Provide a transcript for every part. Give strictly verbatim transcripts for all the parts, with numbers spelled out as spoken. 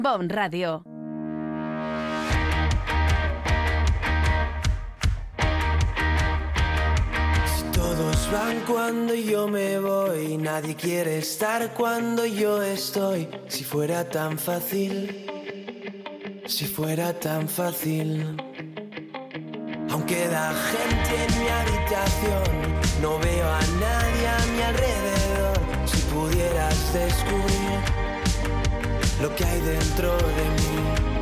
Bon Radio. Todos van cuando yo me voy, nadie quiere estar cuando yo estoy. Si fuera tan fácil, si fuera tan fácil. Aunque da gente en mi habitación, no veo a nadie a mi alrededor. Si pudieras descubrir lo que hay dentro de mí.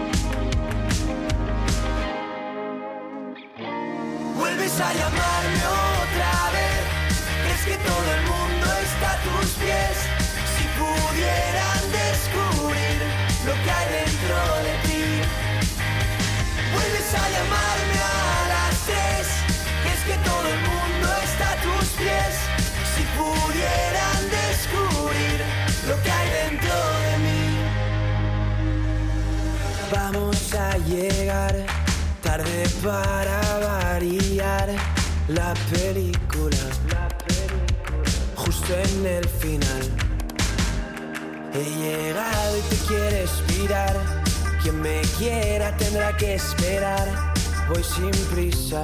Vuelves a llamarme otra vez. ¿Crees que todo el mundo está a tus pies? Si pudieran descubrir lo que hay dentro de ti. Vuelves a llamarme a las tres. ¿Crees que todo el mundo está a tus pies? Si pudieran descubrir lo que hay dentro de mí. Vamos a llegar tarde para variar la película, justo en el final. He llegado y te quieres mirar. Quien me quiera tendrá que esperar. Voy sin prisa,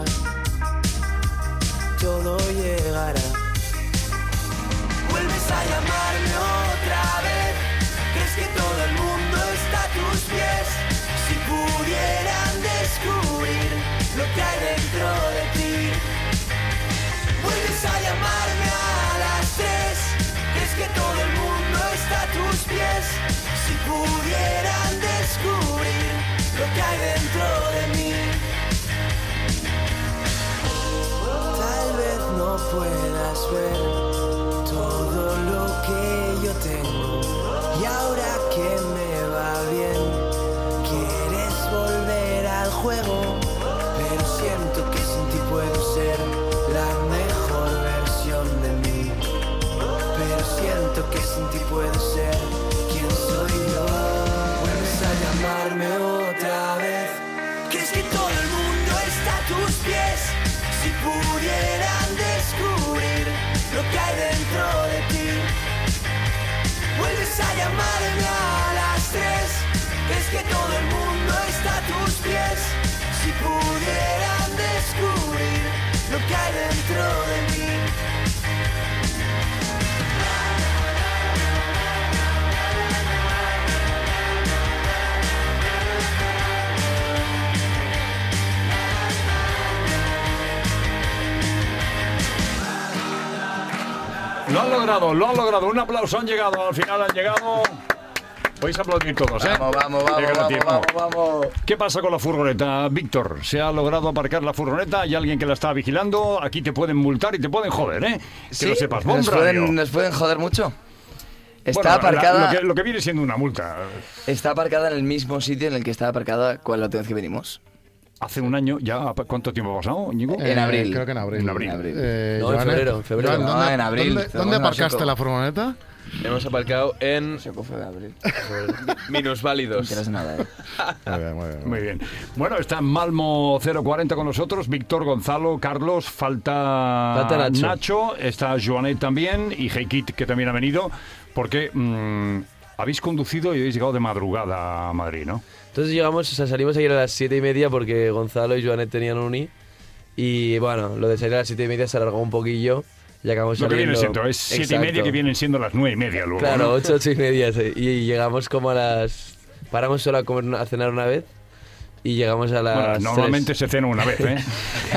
todo llegará. Vuelves a llamarme otra vez. ¿Crees que todo el mundo está a tus pies? Si pudieran descubrir lo que hay dentro de ti. Vuelves a llamarme a las tres. ¿Crees que todo el mundo está a tus pies? Si pudieran descubrir lo que hay dentro de mí. Tal vez no puedas ver todo lo que yo tengo. Y ahora que me va bien, quieres volver al juego. Pero siento que sin ti puedo ser la mejor versión de mí. Pero siento que sin ti puedo ser quien soy yo. Vuelves a llamarme otra vez. ¿Crees que todo el mundo está a tus pies? Si pudieran descubrir lo que hay dentro de ti. Vuelves a llamarme a las tres. ¿Crees que todo el mundo está a tus pies? Si pudieran descubrir lo que hay dentro de mí. Lo han logrado, lo han logrado. Un aplauso, han llegado, al final han llegado. Podéis aplaudir todos, ¿eh? Vamos, vamos, vamos, gratis, vamos, vamos, vamos. ¿Qué pasa con la furgoneta, Víctor? ¿Se ha logrado aparcar la furgoneta? ¿Hay alguien que la está vigilando? Aquí te pueden multar y te pueden joder, ¿eh? Que Sí, lo sepas. Bon nos Radio. pueden, nos pueden joder mucho. Está Bueno, la- aparcada. lo, que, lo que viene siendo una multa. Está aparcada en el mismo sitio en el que estaba aparcada cuando la última vez que venimos. Hace un año ya. ¿Cuánto tiempo ha pasado, Íñigo? En abril. Creo que en abril. En abril. En abril. Eh, No, en Joanet, febrero, en febrero. Joan, No, ¿dónde- en abril. ¿Dónde, Pero dónde bueno, aparcaste Seco. la furgoneta? Hemos aparcado en Se fue de abril. minusválidos. No quieras nada, eh. Muy bien, muy bien. Muy bien. Bueno, está Malmo cero cuarenta con nosotros, Víctor, Gonzalo, Carlos, falta, Falta Nacho. está Joanet también y Heikit, que también ha venido, porque mmm, habéis conducido y habéis llegado de madrugada a Madrid, ¿no? Entonces llegamos, o sea, salimos ayer a las siete y media porque Gonzalo y Joanet tenían uni. Y bueno, lo de salir a las siete y media se alargó un poquillo y acabamos Lo que saliendo... viene siendo es siete y Exacto. media, que vienen siendo las nueve y media luego, Claro, ¿no? ocho, ocho y media. Sí. Y llegamos como a las... Paramos solo a, comer, a cenar una vez y llegamos a las Bueno, normalmente tres. se cena una vez, ¿eh?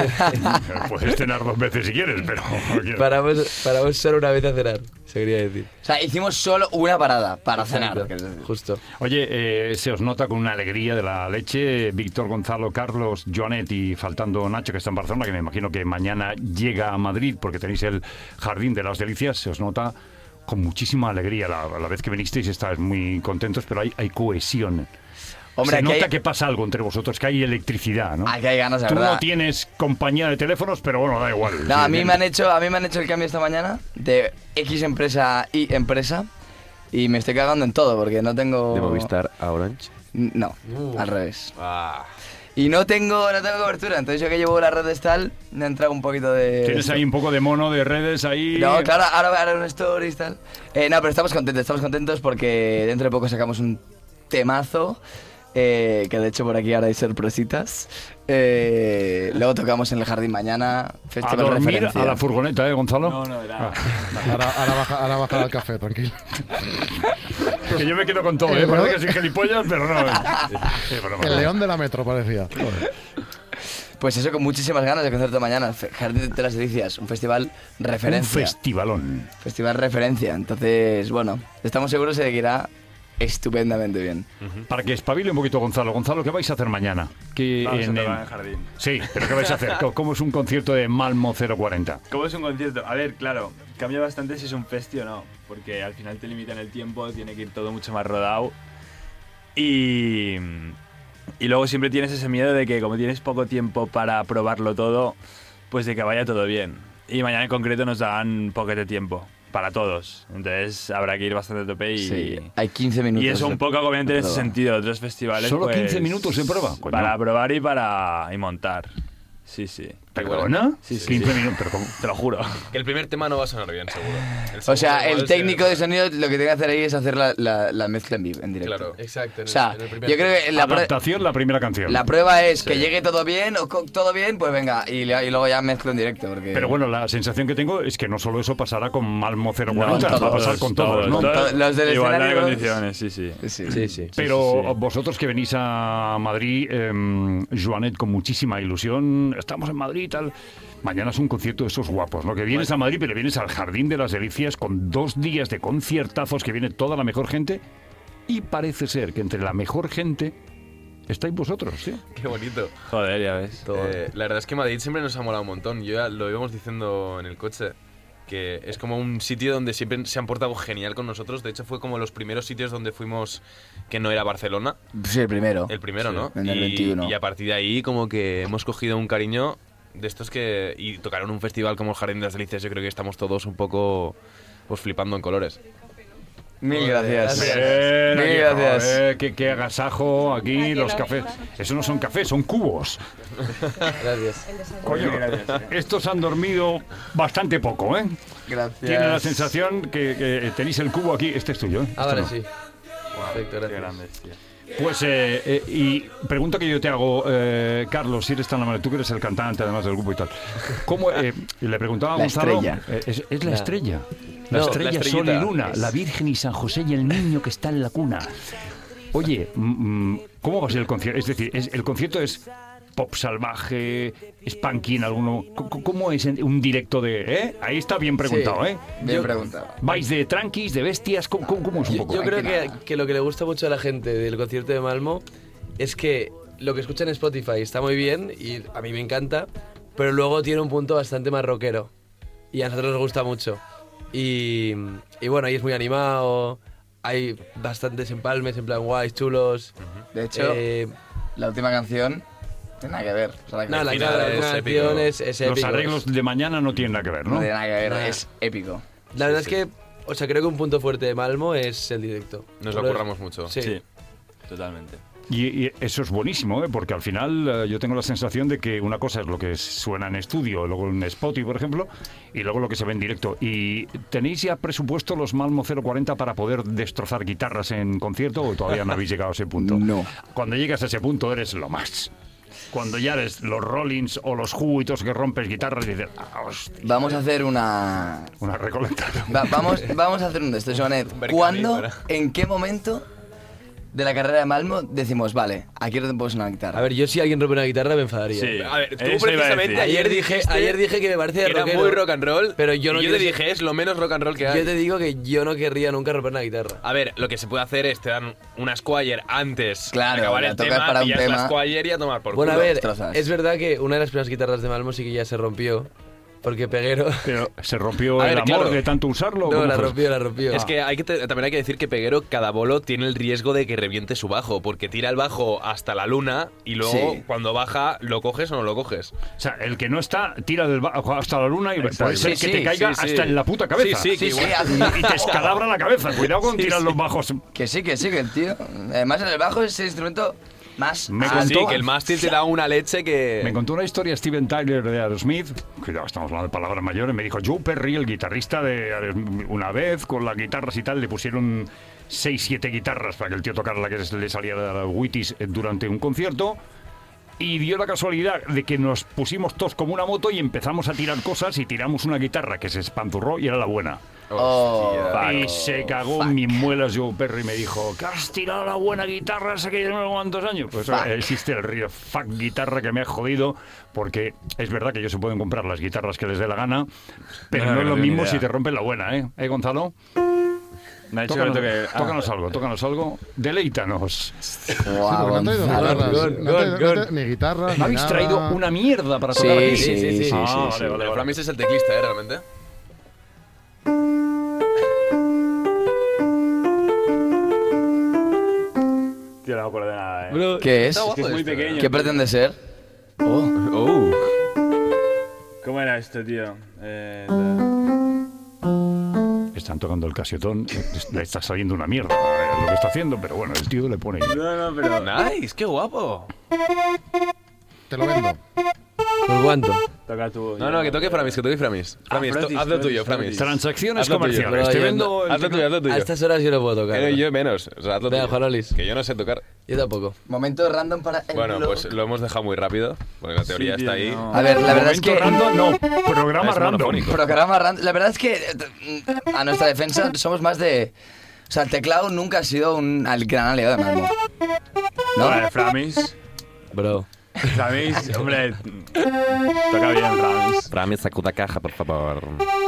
Puedes cenar dos veces si quieres, pero... Paramos, paramos solo una vez a cenar, se quería decir. O sea, hicimos solo una parada para cenar. Exacto, quieres decir. Justo. Oye, eh, se os nota con una alegría de la leche. Víctor, Gonzalo, Carlos, Joanet y faltando Nacho, que está en Barcelona, que me imagino que mañana llega a Madrid porque tenéis el Jardín de las Delicias. Se os nota con muchísima alegría. La, la vez que vinisteis estáis muy contentos, pero hay, hay cohesión. Hombre, se aquí nota hay- que pasa algo entre vosotros, que hay electricidad, ¿no? Aquí hay ganas, de Tú verdad. no tienes compañía de teléfonos, pero bueno, da igual. No, Sí, a mí bien. me han hecho, a mí me han hecho el cambio esta mañana de X empresa a Y empresa y me estoy cagando en todo porque no tengo. De Movistar a Orange. No, al revés. Ah. Y no tengo, no tengo cobertura, entonces yo que llevo las redes tal, me ha entrado un poquito de. Tienes esto. ahí un poco de mono de redes ahí. No, claro, ahora haré un stories tal. Eh, no, pero estamos contentos, estamos contentos porque dentro de poco sacamos un temazo. Eh, que de hecho por aquí ahora hay sorpresitas. Eh, luego tocamos en el jardín mañana. A Festival dormir referencia. a la furgoneta, ¿eh, Gonzalo? No, no, era... Ah, Ahora, ahora, baja, ahora bajar al café, tranquilo. que yo me quedo con todo, ¿eh? Parece que soy gilipollas, pero no. Eh, broma. El león de la metro parecía. Pues eso, con muchísimas ganas de concierto mañana. Fe- Jardín de las Delicias, un festival Un referencia. festivalón. Festival referencia. Entonces, bueno, estamos seguros de que irá estupendamente bien. Para que espabile un poquito Gonzalo. Gonzalo, ¿qué vais a hacer mañana? Que Vamos a en, tocar en- en el jardín. Sí, pero ¿qué vais a hacer? ¿Cómo- ¿Cómo es un concierto de Malmo cero cuarenta? ¿Cómo es un concierto? A ver, claro, cambia bastante si es un festi o no, porque al final te limitan el tiempo, tiene que ir todo mucho más rodado. Y, y luego siempre tienes ese miedo de que como tienes poco tiempo para probarlo todo, pues de que vaya todo bien. Y mañana en concreto nos dan poco de tiempo para todos, entonces habrá que ir bastante a tope y... Sí, hay quince minutos. Y eso un de- poco agobiante en ese prueba. sentido. Otros festivales. ¿Solo pues, quince minutos de prueba? Coño. Para probar y para y montar. Sí, sí. ¿Perdona? Sí, sí, quince sí. minutos, pero ¿cómo? Te lo juro. Que el primer tema no va a sonar bien, seguro. El O segundo sea, el igual técnico se- de sonido lo que tiene que hacer ahí es hacer la, la- la mezcla en vivo, en directo. Claro. Exacto. en O el- sea, en el primer yo creo que la, prue- Adaptación, la primera canción. la prueba es que llegue todo bien, o co- todo bien, pues venga, y, le- y luego ya mezclo en directo. Porque... Pero bueno, la sensación que tengo es que no solo eso pasará con Malmo cero cuarenta, No, va a pasar Todos, con todos, ¿no? todos. Todos los del Igualdad de escenario, condiciones, sí, sí. Sí. Sí, sí. Pero sí, sí. vosotros que venís a Madrid, eh, Joanet, con muchísima ilusión, estamos en Madrid y tal. Mañana es un concierto de esos guapos, ¿no? Que vienes a Madrid, pero vienes al Jardín de las Delicias con dos días de conciertazos, que viene toda la mejor gente. Y parece ser que entre la mejor gente estáis vosotros, ¿sí? Qué bonito. Joder, ya ves. Eh, la verdad es que Madrid siempre nos ha molado un montón. Yo ya lo íbamos diciendo en el coche, que es como un sitio donde siempre se han portado genial con nosotros. De hecho, fue como los primeros sitios donde fuimos que no era Barcelona. Sí, el primero. El primero, ¿no? en el y, veintiuno. y a partir de ahí como que hemos cogido un cariño de estos que... Y tocaron un festival como el Jardín de las Delicias. Yo creo que estamos todos un poco pues flipando en colores. Mil gracias. Bien, Mil aquí, gracias. joder, qué, qué agasajo aquí, Aquí los lo cafés. mismo. Eso no son cafés, son cubos. Gracias. Coño, estos han dormido bastante poco, ¿eh? Gracias. Tienen la sensación que, que tenéis el cubo aquí. Este es tuyo, ¿eh? Esto Ahora no. sí. Perfecto, Qué gracias. grandes, tío. Pues, eh, eh, y pregunta que yo te hago, eh, Carlos, si eres tan amable, tú que eres el cantante además del grupo y tal. ¿Cómo, eh, le preguntaba a La Gonzalo, estrella. eh, es, es la La- estrella. La No, estrella, la sol y estrellita. luna, la Virgen y San José y el niño que está en la cuna. Oye, mm, mm, ¿cómo va a ser el concierto? Es decir, es- el concierto es pop salvaje, es punky en alguno. ¿Cómo- ¿Cómo es en- un directo de...? ¿eh? Ahí está bien preguntado, Sí. ¿eh? Bien Yo- preguntado. ¿Vais de tranquis, de bestias? ¿Cómo, cómo- cómo es un Yo, poco? yo Hay creo que que, nada. que lo que le gusta mucho a la gente del concierto de Malmo es que lo que escucha en Spotify está muy bien y a mí me encanta, pero luego tiene un punto bastante más rockero y a nosotros nos gusta mucho. Y, y bueno, ahí es muy animado, hay bastantes empalmes en plan guays, chulos. De hecho, Eh, la última canción no tiene nada que ver. O sea, la, no, la, final la, la es canción épico. es, es Los épico. arreglos de mañana no tienen nada que ver, no ¿no? tiene nada que ver, Nada. es épico. La verdad es que, o sea, creo que un punto fuerte de Malmo es el directo. Nos lo Solo- curramos mucho. Sí. Sí, totalmente. Y, y eso es buenísimo, ¿eh? Porque al final eh, yo tengo la sensación de que una cosa es lo que suena en estudio, luego en Spotify, por ejemplo, y luego lo que se ve en directo. ¿Y tenéis ya presupuesto los Malmo cero cuarenta para poder destrozar guitarras en concierto o todavía no habéis llegado a ese punto? No. Cuando llegas a ese punto eres lo más. Cuando ya eres los Rollins o los Who y todos que rompes guitarras y dices, ah, hostia, Vamos a hacer una... una recolecta. Va- vamos, vamos a hacer un de estos, Joanet. Mercadillo, ¿Cuándo, ¿verdad? en qué momento de la carrera de Malmo decimos, vale, aquí no te puedo sonar una guitarra? A ver, yo si alguien rompe una guitarra me enfadaría. Sí. A ver, tú Eso iba a precisamente decir. Ayer dije, dijiste ayer dije que me parece que era rockero, muy rock and roll, pero yo no y yo te quiero dije, es lo menos rock and roll que hay. Yo te digo que yo no querría nunca romper una guitarra. A ver, lo que se puede hacer es te dan una Squire antes Claro, de acabar la el tocas tema, para un pillas la tema. Squire y a tomar por Bueno, a culo. ver, destrozas. es verdad que una de las primeras guitarras de Malmo sí que ya se rompió, porque Peguero... Pero se rompió A el ver, amor claro. de tanto usarlo. No, ¿Cómo la fue? rompió, la rompió. Es que, hay que te- también hay que decir que Peguero, cada bolo tiene el riesgo de que reviente su bajo, porque tira el bajo hasta la luna y luego Sí. cuando baja, ¿lo coges o no lo coges? O sea, el que no está, tira del bajo hasta la luna y puede ser Sí, que sí, te caiga sí, sí. hasta en la puta cabeza. Sí, sí, Sí, que sí, igual- haz- Y te escalabra la cabeza. Cuidado con tirar los bajos. Que sí, que sí, que el tío... Además, el bajo es el instrumento Más. Me Ah, contó- Sí, que el mástil te da una leche que... Me contó una historia Steven Tyler de Aerosmith, cuidado, estamos hablando de palabras mayores, me dijo, Joe Perry, el guitarrista de Aerosmith, una vez con las guitarras y tal, le pusieron seis, siete guitarras para que el tío tocara la que le saliera de la Wheaties durante un concierto. Y dio la casualidad de que nos pusimos todos como una moto y empezamos a tirar cosas y tiramos una guitarra que se espanzurró y era la buena. Oh, Hostia. Y se cagó en mis muelas Joe Perry y me dijo, ¿que has tirado la buena guitarra hace que no sé cuántos años? Pues Fuck. existe el río fuck guitarra que me ha jodido, porque es verdad que ellos se pueden comprar las guitarras que les dé la gana, pero No, no, no es lo tengo ni mismo idea. si te rompen la buena, ¿eh? ¿Eh, Gonzalo? Me ha dicho Tócanos, que no toque- ah. tócanos algo, tócanos algo. Deleítanos. Guau, no han traído ni Gonzalo. guitarras, Gon, no han gon, traído- no gon. han traído ni guitarras, ¿Me ni habéis nada. traído una mierda para Sí, tocar aquí? sí, sí, sí, Ah, sí, vale, sí. vale, Pero vale. Framis es el teclista, ¿eh? Realmente. Tío, no me acuerdo de nada, eh. Bro, ¿Qué es? Es que es muy pequeño. ¿Qué tío. pretende ser? Oh. Oh. ¿Cómo era esto, tío? Eh, la- Están tocando el casiotón, le está saliendo una mierda eh, lo que está haciendo, pero bueno, el tío le pone... No, no, pero... Nice, qué guapo. Te lo vendo. ¿por cuánto? Toca tú. No, no, que toque Framis, que toque Framis. Framis, to- Francis, haz lo Francis, tuyo, Framis. Francis. Transacciones Haz lo tuyo. comerciales. Bro, Te yo vendo... no- el Haz lo tuyo, haz lo tuyo. A estas horas yo no puedo tocar. Pero bro. yo menos. O sea, haz lo Venga, tuyo. Janolis. Que yo no sé tocar. Yo tampoco. Momento random para el Bueno, blog. pues lo hemos dejado muy rápido, porque la teoría Sí, está tío, ahí. no. A ver, la verdad es Momento que... random, no, programa Es random. monofónico. Programa random. La verdad es que eh, a nuestra defensa somos más de... O sea, el teclado nunca ha sido un al gran aliado de Malmo. ¿No? Vale, Framis. Bro. Framis, hombre. Toca bien, Framis. Framis, sacuda caja, por favor.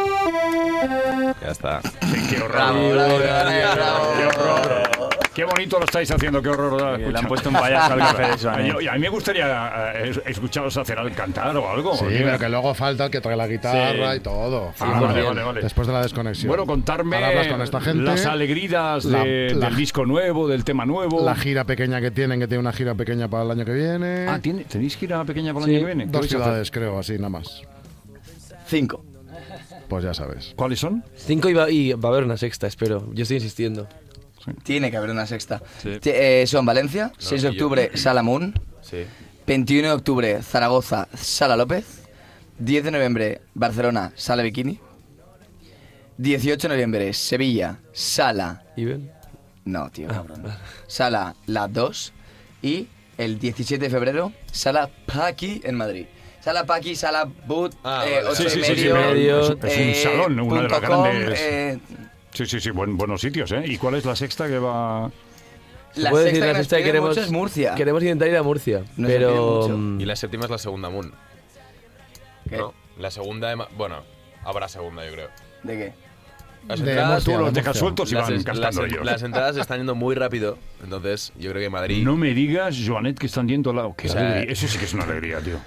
Ya está. Qué horror. Bravo, bravo, bravo, bravo. Qué horror. Qué bonito lo estáis haciendo, qué horror. ¿Verdad? Le han Escucha. puesto un payaso al café de eso, A ¿eh? mí- a mí me gustaría eh, es- escucharos hacer al cantar o algo. Sí, oye. pero que luego falta el que trae la guitarra Sí. y todo. Ah, vale, vale, vale. Después de la desconexión. Bueno, contarme Ahora hablas con esta gente. las alegrías La- de- la- del disco nuevo, del tema nuevo. La gira pequeña que tienen, que tiene una gira pequeña para el año que viene. Ah, ¿tiene- ¿tenéis gira pequeña para el Sí, año que viene? ¿Qué dos vais a hacer? ciudades, creo, así, nada más. Cinco. Pues ya sabes. ¿Cuáles son? Cinco y va, y va a haber una sexta, espero. Yo estoy insistiendo. Tiene que haber una sexta. Sí. Ti- eh, son Valencia, seis de y yo- octubre, Sala Moon. Sí. veintiuno de octubre, Zaragoza, Sala López. diez de noviembre, Barcelona, Sala Bikini. dieciocho de noviembre, Sevilla, Sala... ¿Y ven? No, tío, cabrón. Sala La dos. Y el diecisiete de febrero, Sala Paqui en Madrid. Sala Paqui, Sala Boot, Ah, eh, vale. ocho Sí, y sí, sí, sí, medio, pero es, es un eh, salón, una de las punto com, grandes... eh, Sí, sí, sí, buen- buenos sitios, ¿eh? ¿Y cuál es la sexta que va...? ¿Se la puede sexta decir que la nos sexta que piden queremos? mucho es Murcia. Queremos intentar ir a Murcia. Nos piden pero. mucho. mm, Y la séptima es la segunda Moon. ¿Qué? ¿No? La segunda, de ma- bueno, habrá segunda, yo creo. ¿De qué? Las De entradas, Murcia, Tú los de dejas Murcia. sueltos y las, van las- gastando ellos. las entradas están yendo muy rápido, entonces yo creo que Madrid... No me digas, Joanet, que están yendo al lado. Qué O sea, alegría. Eso sí que es una alegría, tío.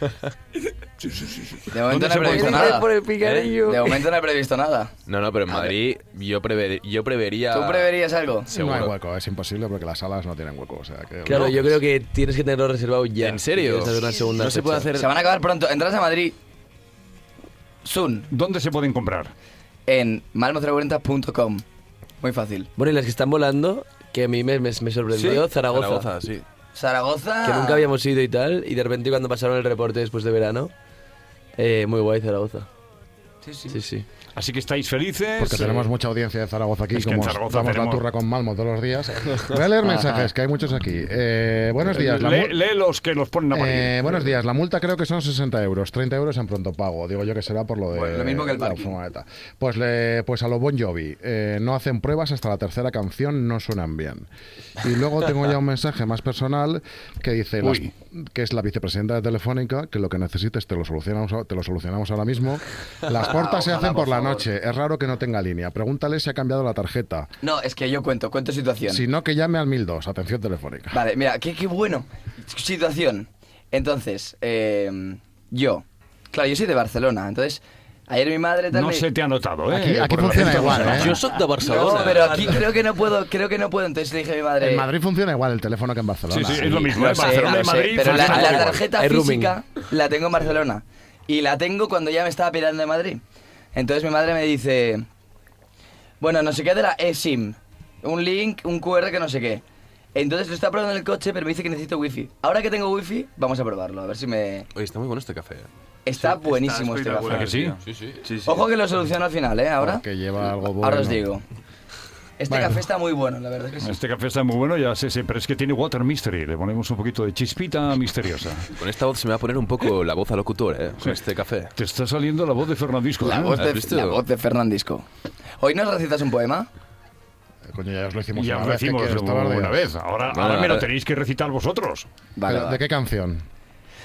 De momento no se he puede previsto comprar? nada. por el picarillo. De momento no he previsto nada. No, no, pero en A ver. Madrid yo, prever- yo prevería... ¿Tú preverías algo? Seguro. No hay hueco, es imposible porque las salas no tienen hueco. O sea, que Claro, no, yo pues, creo que tienes que tenerlo reservado ya. ¿En serio? Si quieres hacer una segunda No se puede fecha. hacer... Se van a acabar pronto. Entras a Madrid. Soon. ¿Dónde se pueden comprar? En malmo cero cuarenta punto com. Muy fácil. Bueno, y las que están volando, que a mí me, me, me sorprendió, Zaragoza. Zaragoza, sí. Zaragoza. Que nunca habíamos ido y tal, y de repente cuando pasaron el reporte después de verano, eh, muy guay Zaragoza. Sí, sí. Sí, sí. Así que estáis felices. Porque eh, tenemos mucha audiencia de Zaragoza aquí, es que en como Zaragoza damos tenemos- la turra con Malmo todos los días. Voy a leer mensajes, que hay muchos aquí. Eh, buenos días. La lee, mu- lee los que los ponen a parir. Eh, buenos días, la multa creo que son sesenta euros, treinta euros en pronto pago. Digo yo que será por lo de Bueno, lo mismo que el la parking. furgoneta. Pues, le, pues a lo Bon Jovi, eh, no hacen pruebas hasta la tercera canción, no suenan bien. Y luego tengo ya un mensaje más personal que dice, las- Uy. que es la vicepresidenta de Telefónica, que lo que necesites te lo solucionamos, a- te lo solucionamos ahora mismo. Las portas se Ojalá, hacen por por la favor. noche, es raro que no tenga línea. Pregúntale si ha cambiado la tarjeta. No, es que yo cuento, cuento situación. Si no, que llame al mil dos, atención telefónica. Vale, mira, qué, qué bueno. Situación. Entonces, eh, yo. Claro, yo soy de Barcelona, entonces. Ayer mi madre tal No me- se te ha notado, ¿eh? Aquí- aquí Por el funciona acento igual, no se ¿eh? nota. Yo soy de No, Barcelona. pero aquí creo que no puedo, creo que no puedo. Entonces le dije a mi madre. En Madrid funciona igual el teléfono que en Barcelona. Sí, sí, es lo mismo. Lo ¿eh? sé, Barcelona lo y sé, Madrid. pero la, funciona la igual. tarjeta Hay roaming. física la tengo en Barcelona. Y la tengo cuando ya me estaba pirando de Madrid. Entonces mi madre me dice, bueno, no sé qué de la eSIM. Un link, un Q R que no sé qué. Entonces lo está probando en el coche, pero me dice que necesito wifi. Ahora que tengo wifi, vamos a probarlo, a ver si me... Oye, está muy bueno este café. Está Sí, buenísimo está este café. espectacular, ¿A que sí? tío. Sí, sí. Sí, sí. Ojo que lo soluciono al final, ¿eh? Ahora. Que lleva algo bueno. Ahora os digo. Este Bueno. café está muy bueno, la verdad es que sí. Este café está muy bueno, ya sé, sé, pero es que tiene water mystery. Le ponemos un poquito de chispita misteriosa. Con esta voz se me va a poner un poco la voz a locutor, ¿eh? Con este café. Te está saliendo la voz de Fernandisco. La ¿eh? voz, ¿Has de, visto? la voz de Fernandisco. ¿Hoy nos recitas un poema? Eh, Coño, ya os lo hicimos Ya una lo vez. ¿qué decimos quieres, todos los una días? vez. Ahora, Bueno, ahora me lo ahora- tenéis que recitar vosotros. Vale, ¿De, vale. de qué canción?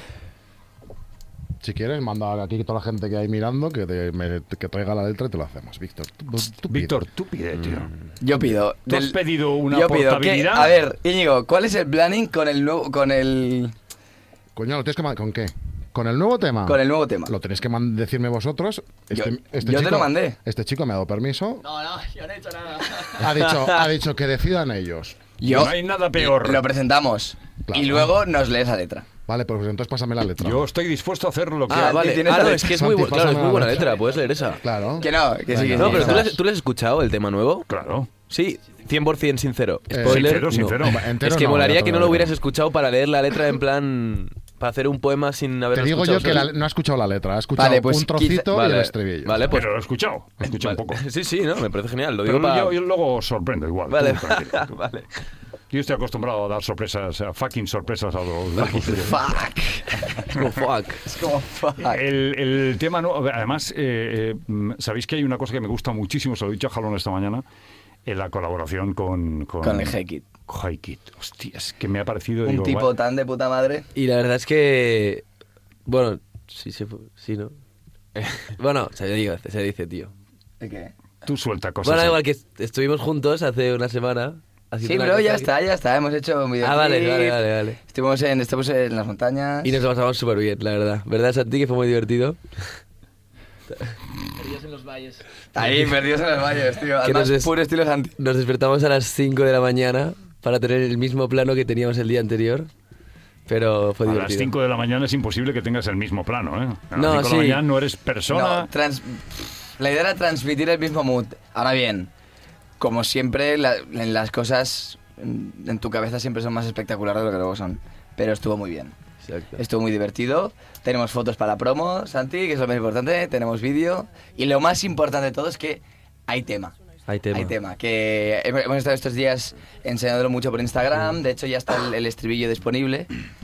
Si quieres, manda aquí a toda la gente que hay mirando que, te- me- que traiga la letra y te lo hacemos. Víctor, tú, tú pide. Víctor, tú pide, tío. Yo pido. ¿Tú has del- pedido una yo pido que, portabilidad? a ver, Íñigo, ¿cuál es el planning con el nuevo, con el, Coño, ¿lo tienes que man- ¿con qué? ¿Con el nuevo tema? con el nuevo tema? Lo tenéis que man- decirme vosotros. Este, Yo- este yo te chico, lo mandé. Este chico me ha dado permiso. No, no, yo no he hecho nada. Ha dicho, ha dicho que decidan ellos. Yo No hay nada peor. lo presentamos Claro. y luego nos lees la letra. Vale, pues entonces pásame la letra. Yo estoy dispuesto a hacer lo que... Ah, vale. tienes Ah, la no, letra. es que es muy, Santi, bu- claro, es pásame muy la buena letra. letra, puedes leer esa. Claro. Que no, que sí, que Venga, sí. No, pero ¿tú Esas- le, has- ¿tú le has escuchado el tema nuevo? Claro. Sí, cien por ciento sincero. Eh, Spoiler, sincero, no. sincero. Entero Es que no, molaría ya te que lo no lo digo. hubieras escuchado para leer la letra en plan... Para hacer un poema sin haberlo Te digo yo escuchado que solo. la- no ha escuchado la letra, ha escuchado Vale, pues un trocito Vale, y el estribillo. Vale, pues... Pero lo he escuchado. Lo he escuchado vale. un poco. Sí, sí, no, me parece genial. Lo Pero digo para... yo, yo luego os sorprendo igual. Vale, tú tranquilo, tú. vale. Yo estoy acostumbrado a dar sorpresas, a fucking sorpresas a los grupos. Fuck. Es como fuck. Es como fuck. El, el tema, no, además, eh, eh, sabéis que hay una cosa que me gusta muchísimo, se lo he dicho a Jalón esta mañana, en la colaboración con... Con, Con el Hekit. Hekit. Hostia, es que me ha parecido... Un digo, tipo guau, tan de puta madre. Y la verdad es que. Bueno, sí, sí, sí ¿no? Bueno, se dice, se dice, tío. ¿De qué? tú suelta cosas. Bueno, ahí. igual que estuvimos juntos hace una semana. haciendo Sí, una bro, cosa ya que- está, ya está. Hemos hecho un videoclip. Ah, vale, vale, vale, vale. Estuvimos en, estuvimos en las montañas. Y nos lo pasamos súper bien, la verdad. ¿Verdad, Santi? Que fue muy divertido. Ahí, perdidos en los valles, tío. Que Además, nos des- puro estilo Santi. Nos despertamos a las cinco de la mañana para tener el mismo plano que teníamos el día anterior. Pero fue A divertido. las cinco de la mañana es imposible que tengas el mismo plano, ¿eh? A las No, cinco de la sí. mañana no eres persona. No, trans- la idea era transmitir el mismo mood. Ahora bien, como siempre, la- en las cosas en, en tu cabeza siempre son más espectaculares de lo que luego son. Pero estuvo muy bien. Exacto. Estuvo muy divertido. Tenemos fotos para la promo, Santi, que es lo más importante. Tenemos vídeo. Y lo más importante de todo es que hay tema. Hay tema. Hay tema. Que hemos hemos estado estos días enseñándolo mucho por Instagram. De hecho, ya está el, el estribillo disponible.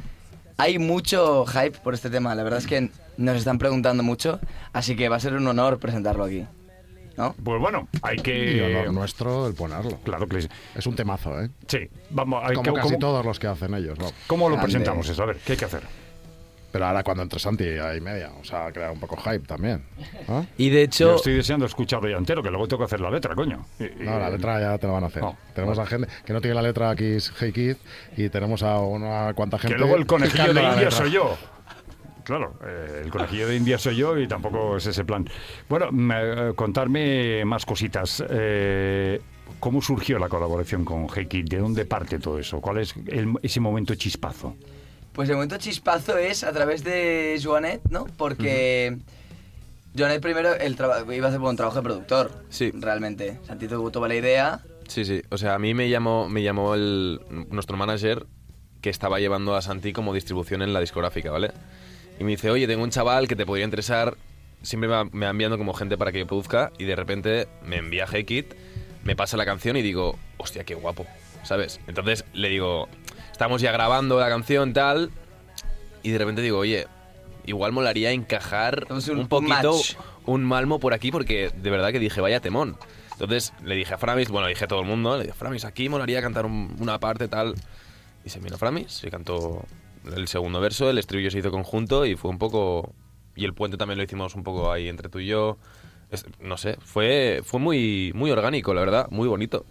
Hay mucho hype por este tema. La verdad es que nos están preguntando mucho. Así que va a ser un honor presentarlo aquí. ¿No? Pues bueno, hay Y que... honor nuestro el ponerlo. Claro que sí. Es un temazo, ¿eh? Sí, vamos, hay Como que... casi ¿cómo, todos los que hacen ellos, ¿no? ¿Cómo lo Grande. presentamos eso? A ver, ¿qué hay que hacer? Pero ahora cuando entre Santi hay media, o sea, crear un poco hype también. ¿no? Y de Yo hecho, estoy deseando escucharlo ya entero, que luego tengo que hacer la letra, coño. Y- y- No, la letra ya te la van a hacer. No. Tenemos a gente que no tiene la letra aquí, es Hey Kid, y tenemos a una cuanta gente. Que luego el conejillo picando de la India letra. soy yo. Claro, eh, el conejillo de India soy yo y tampoco es ese plan. Bueno, me- eh, contarme más cositas. Eh, ¿Cómo surgió la colaboración con Hey Kid? ¿De dónde parte todo eso? ¿Cuál es el- ese momento chispazo? Pues el momento chispazo es a través de Joanet, ¿no? Porque Joanet primero el traba- iba a hacer un trabajo de productor. Sí. Realmente. Santi tuvo la idea. Sí, sí. O sea, a mí me llamó, me llamó el, nuestro manager que estaba llevando a Santi como distribución en la discográfica, ¿vale? Y me dice, oye, tengo un chaval que te podría interesar. Siempre me va, me va enviando como gente para que yo produzca y de repente me envía Hey Kid, me pasa la canción y digo, hostia, qué guapo, ¿sabes? Entonces le digo, estamos ya grabando la canción, tal, y de repente digo, oye, igual molaría encajar Hacemos un, un poquito, match. un malmo por aquí, porque de verdad que dije, vaya temón. Entonces le dije a Framis, bueno, le dije a todo el mundo, le dije, Framis, aquí molaría cantar un- una parte, tal. Y se vino Framis y cantó el segundo verso, el estribillo se hizo conjunto y fue un poco... Y el puente también lo hicimos un poco ahí entre tú y yo. Es- no sé, fue, fue muy, muy orgánico, la verdad, muy bonito.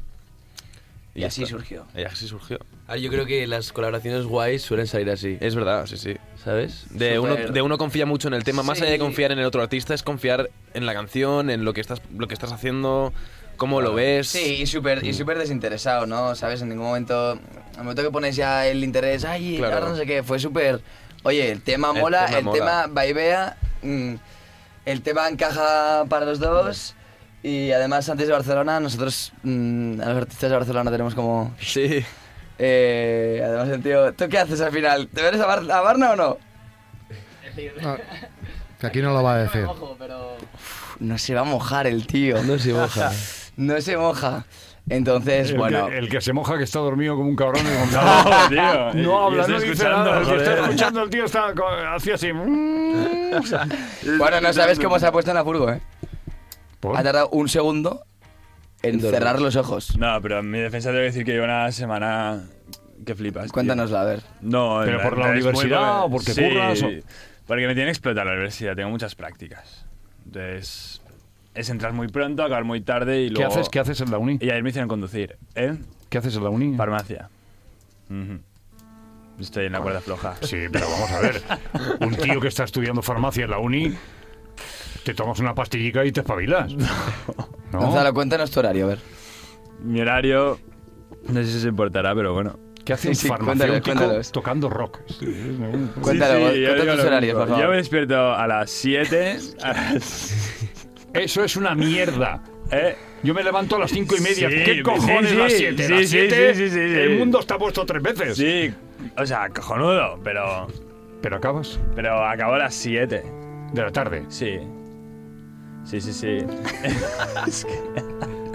Y ya así está. surgió. Y así surgió. ah, yo creo que las colaboraciones guays suelen salir así, Es verdad, sí, sí. ¿sabes? De uno, Súper. de uno confía mucho en el tema, más Sí. allá de confiar en el otro artista, es confiar en la canción, en lo que estás, lo que estás haciendo, cómo lo ves. Sí, y súper y súper desinteresado, ¿no? ¿Sabes? En ningún momento... Al momento que pones ya el interés, ay, Claro. ahora no sé qué, fue súper... Oye, el tema El mola, tema el mola. tema vaivea, mm, el tema encaja para los dos y además antes de Barcelona, nosotros, mm, a los artistas de Barcelona tenemos como... Sí. Eh, además, el tío, ¿tú qué haces al final? ¿Te vienes a, Bar a Barna o no? No, que aquí no lo va a decir. Uf, no se va a mojar el tío. No se moja. No se moja. Entonces, El, bueno. que, el que se moja que está dormido como un cabrón. Y No, no, tío. no Y habla, estoy no dice escuchando, nada. El que está joder. escuchando, el tío está co- así así. Bueno, no sabes cómo se ha puesto en la furgo, ¿eh? ¿Por? Ha tardado un segundo en Dormir. cerrar los ojos. No, pero en mi defensa tengo que decir que llevo una semana que flipas. tío. Cuéntanosla, a ver. No, ¿Pero en por la realidad es muy universidad o porque sí, curras o...? Porque me tiene que explotar la universidad, tengo muchas prácticas. Entonces, es entrar muy pronto, acabar muy tarde y ¿Qué luego... haces, ¿Qué haces en la uni? Y ayer me hicieron conducir, ¿eh? ¿Qué haces en la uni? Farmacia. Ujú. Estoy en la cuerda floja. Sí, pero vamos a ver. Un tío que está estudiando farmacia en la uni, te tomas una pastillica y te espabilas. ¿No? Gonzalo, cuéntanos tu horario, a ver. Mi horario, no sé si se importará, pero bueno. ¿Qué hace un Sí, sí, farmacéutico cuéntalo, cuéntalos. tocando rock? Cuéntalo, Sí, sí, yo cuenta digo tus lo horarios, mismo. por favor. Yo me despierto a las siete. A las... Eso es una mierda. ¿Eh? Yo me levanto a las cinco y media. Sí, ¿Qué cojones sí, las sí, siete? sí, las sí, siete, sí, sí, sí, sí. el mundo está puesto tres veces. Sí, o sea, cojonudo, pero, Pero acabas pero acabo a las siete. de la tarde. Sí. Sí, sí, sí. Es que...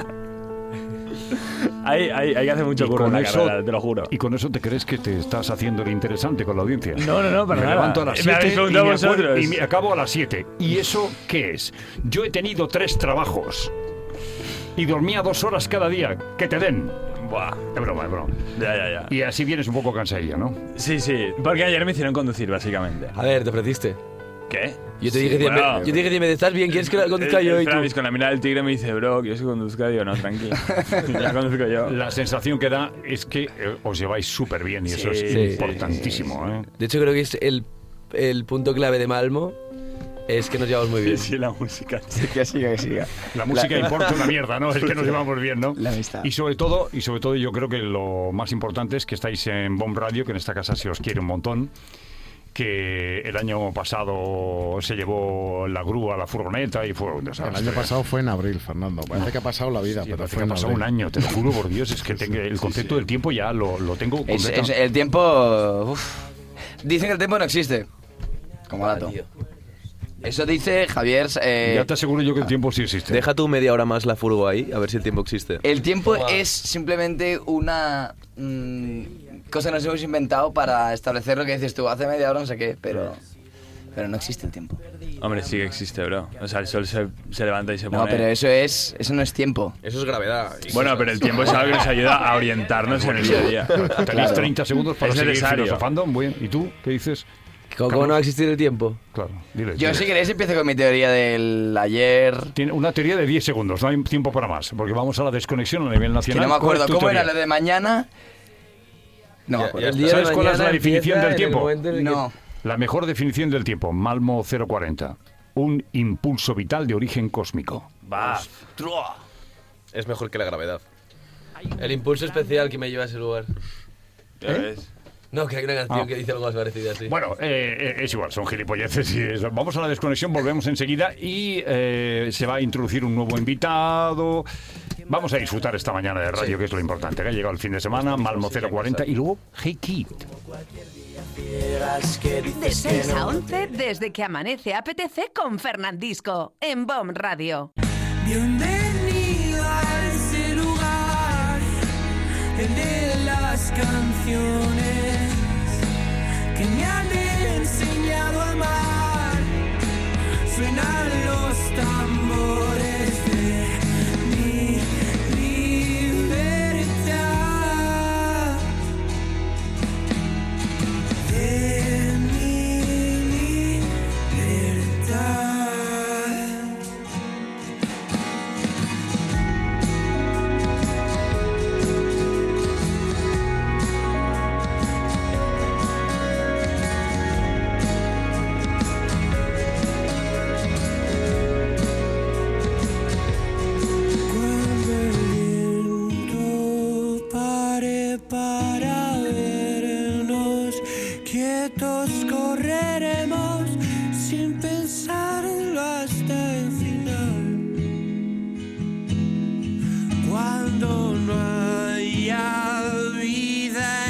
hay, hay, hay que hacer mucho Y curro en con la eso- carrera, te lo juro. Y con eso te crees que te estás haciendo el interesante con la audiencia. No, no, no, para me nada. levanto a las Me siete habéis y, preguntado me acuerdo- vosotros. y me acabo a las siete. ¿Y eso qué es? Yo he tenido tres trabajos y dormía dos horas cada día. Que te den. Buah. Es broma, es broma. Ya, ya, ya. Y así vienes un poco cansadilla, ¿no? Sí, sí, porque ayer me hicieron conducir, básicamente. A ver, te ofreciste. ¿Qué? Yo te Sí, dije, bueno, yo te dije, dime, ¿estás bien? ¿Quieres que la conduzca el- yo? el Y tú. Travis con la mirada del tigre me dice, bro, ¿quieres que conduzca? Digo, no, tranquilo. Ya conduzco yo. La sensación que da es que eh, os lleváis súper bien y eso Sí, es sí, importantísimo, ¿eh? De hecho, creo que es el, el punto clave de Malmo. Es que nos llevamos muy Sí, bien. sí, la música. Que siga, que siga. La música importa una mierda, ¿no? Es que nos llevamos bien, ¿no? La amistad. Y sobre todo, y sobre todo yo creo que lo más importante es que estáis en Bomb Radio, que en esta casa se os quiere un montón, que el año pasado se llevó la grúa, la furgoneta y fue un El desastre. año pasado fue en abril, Fernando. Parece que ha pasado la vida, Sí, pero parece fue que en ha pasado abril. un año, te lo juro por Dios, es que tengo- el concepto del tiempo ya lo, lo tengo Es- completo. es- el tiempo... uf. Dicen que el tiempo no existe. Como Ah, dato. tío. Eso dice Javier... eh, Ya te aseguro yo que el tiempo sí existe. Deja tú media hora más la furgo ahí, a ver si el tiempo existe. el tiempo es simplemente una mm, cosa que nos hemos inventado para establecer lo que dices tú. Hace media hora no sé qué, pero... Pero no existe el tiempo. Hombre, sí que existe, bro. O sea, el sol se, se levanta y se pone... No, pero eso es... Eso no es tiempo. Eso es gravedad. Bueno, pero el tiempo es algo que nos ayuda a orientarnos en el día a día. Tenéis Claro. treinta segundos para Es seguir necesario. filosofando. Muy bien. ¿Y tú qué dices? ¿Cómo, cómo no va a existir el tiempo? Claro, dile. Yo, dile. si queréis, empiezo con mi teoría del ayer... Tiene una teoría de diez segundos, no hay tiempo para más, porque vamos a la desconexión a nivel Que nacional. no me ¿Cuál es acuerdo tu cómo era teoría? lo de mañana... No me Ya- acuerdo. ya El día ¿Sabes de cuál es mañana la definición empieza del en el tiempo? momento en el que- No. La mejor definición del tiempo, Malmo cero cuarenta. Un impulso vital de origen cósmico. Va. Es mejor que la gravedad. El impulso especial que me lleva a ese lugar. Ya ves. No, que hay una canción Ah. que dice algo más parecido así. Bueno, eh, eh, es igual, son gilipolleces. Y eso. Vamos a la desconexión, volvemos enseguida y eh, se va a introducir un nuevo invitado. Vamos a disfrutar esta mañana de radio, que es lo importante. Que ha llegado el fin de semana, Malmo cero cuarenta y luego Hey Kid. De seis a once, desde que amanece A P T C con Fernandisco, en Bomb Radio. Bienvenido a ese lugar, el de las canciones que me han enseñado a amar. Suenan los tambores de mi libertad, de mi libertad. Cuando el viento pare para vernos, quietos correremos sin pensarlo hasta el final. Cuando no haya vida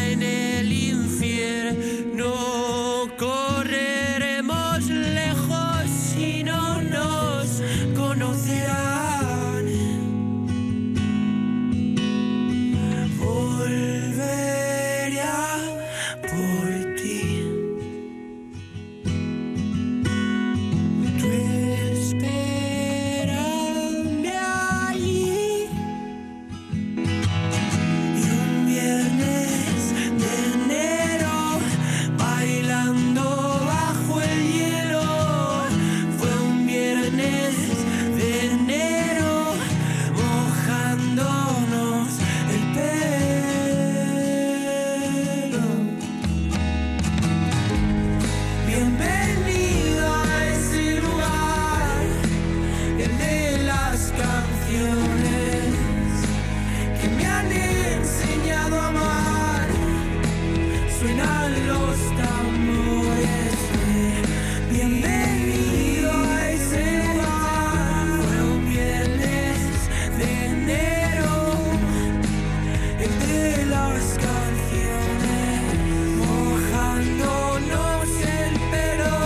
suenan los tambores de bienvenido a ese lugar. Fue un viernes de enero, entre las canciones, mojándonos el pelo.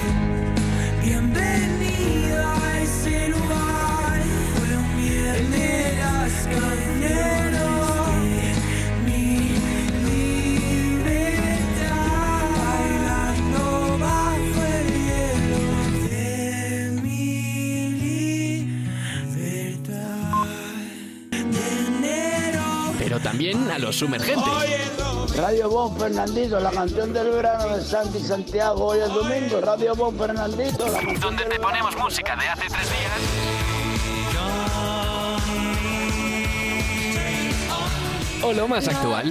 Bienvenido a ese lugar, fue un viernes cancioneros de mi libertad, bailando bajo el hielo de mi libertad de enero. Pero también a los sumergentes. Radio Bon Fernandito, la canción del verano de Santi Santiago. Hoy es domingo, Radio Bon Fernandito, la canción Donde del te ponemos música de hace tres días. O lo más actual.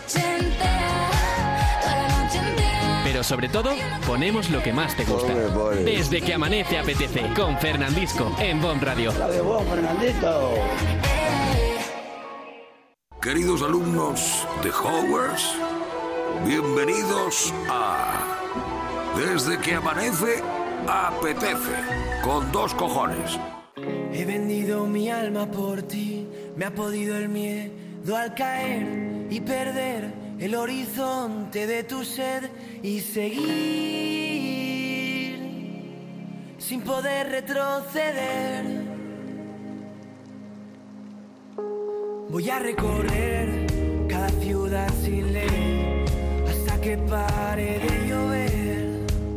Pero sobre todo, ponemos lo que más te gusta. Desde que amanece apetece, con Fernandisco, en Bon Radio. Radio Bon Fernandito. Queridos alumnos de Hogwarts, bienvenidos a Desde que amanece, apetece, con dos cojones. He vendido mi alma por ti, me ha podido el miedo al caer y perder el horizonte de tu sed y seguir sin poder retroceder. Voy a recorrer cada ciudad sin ley hasta que pare de llover.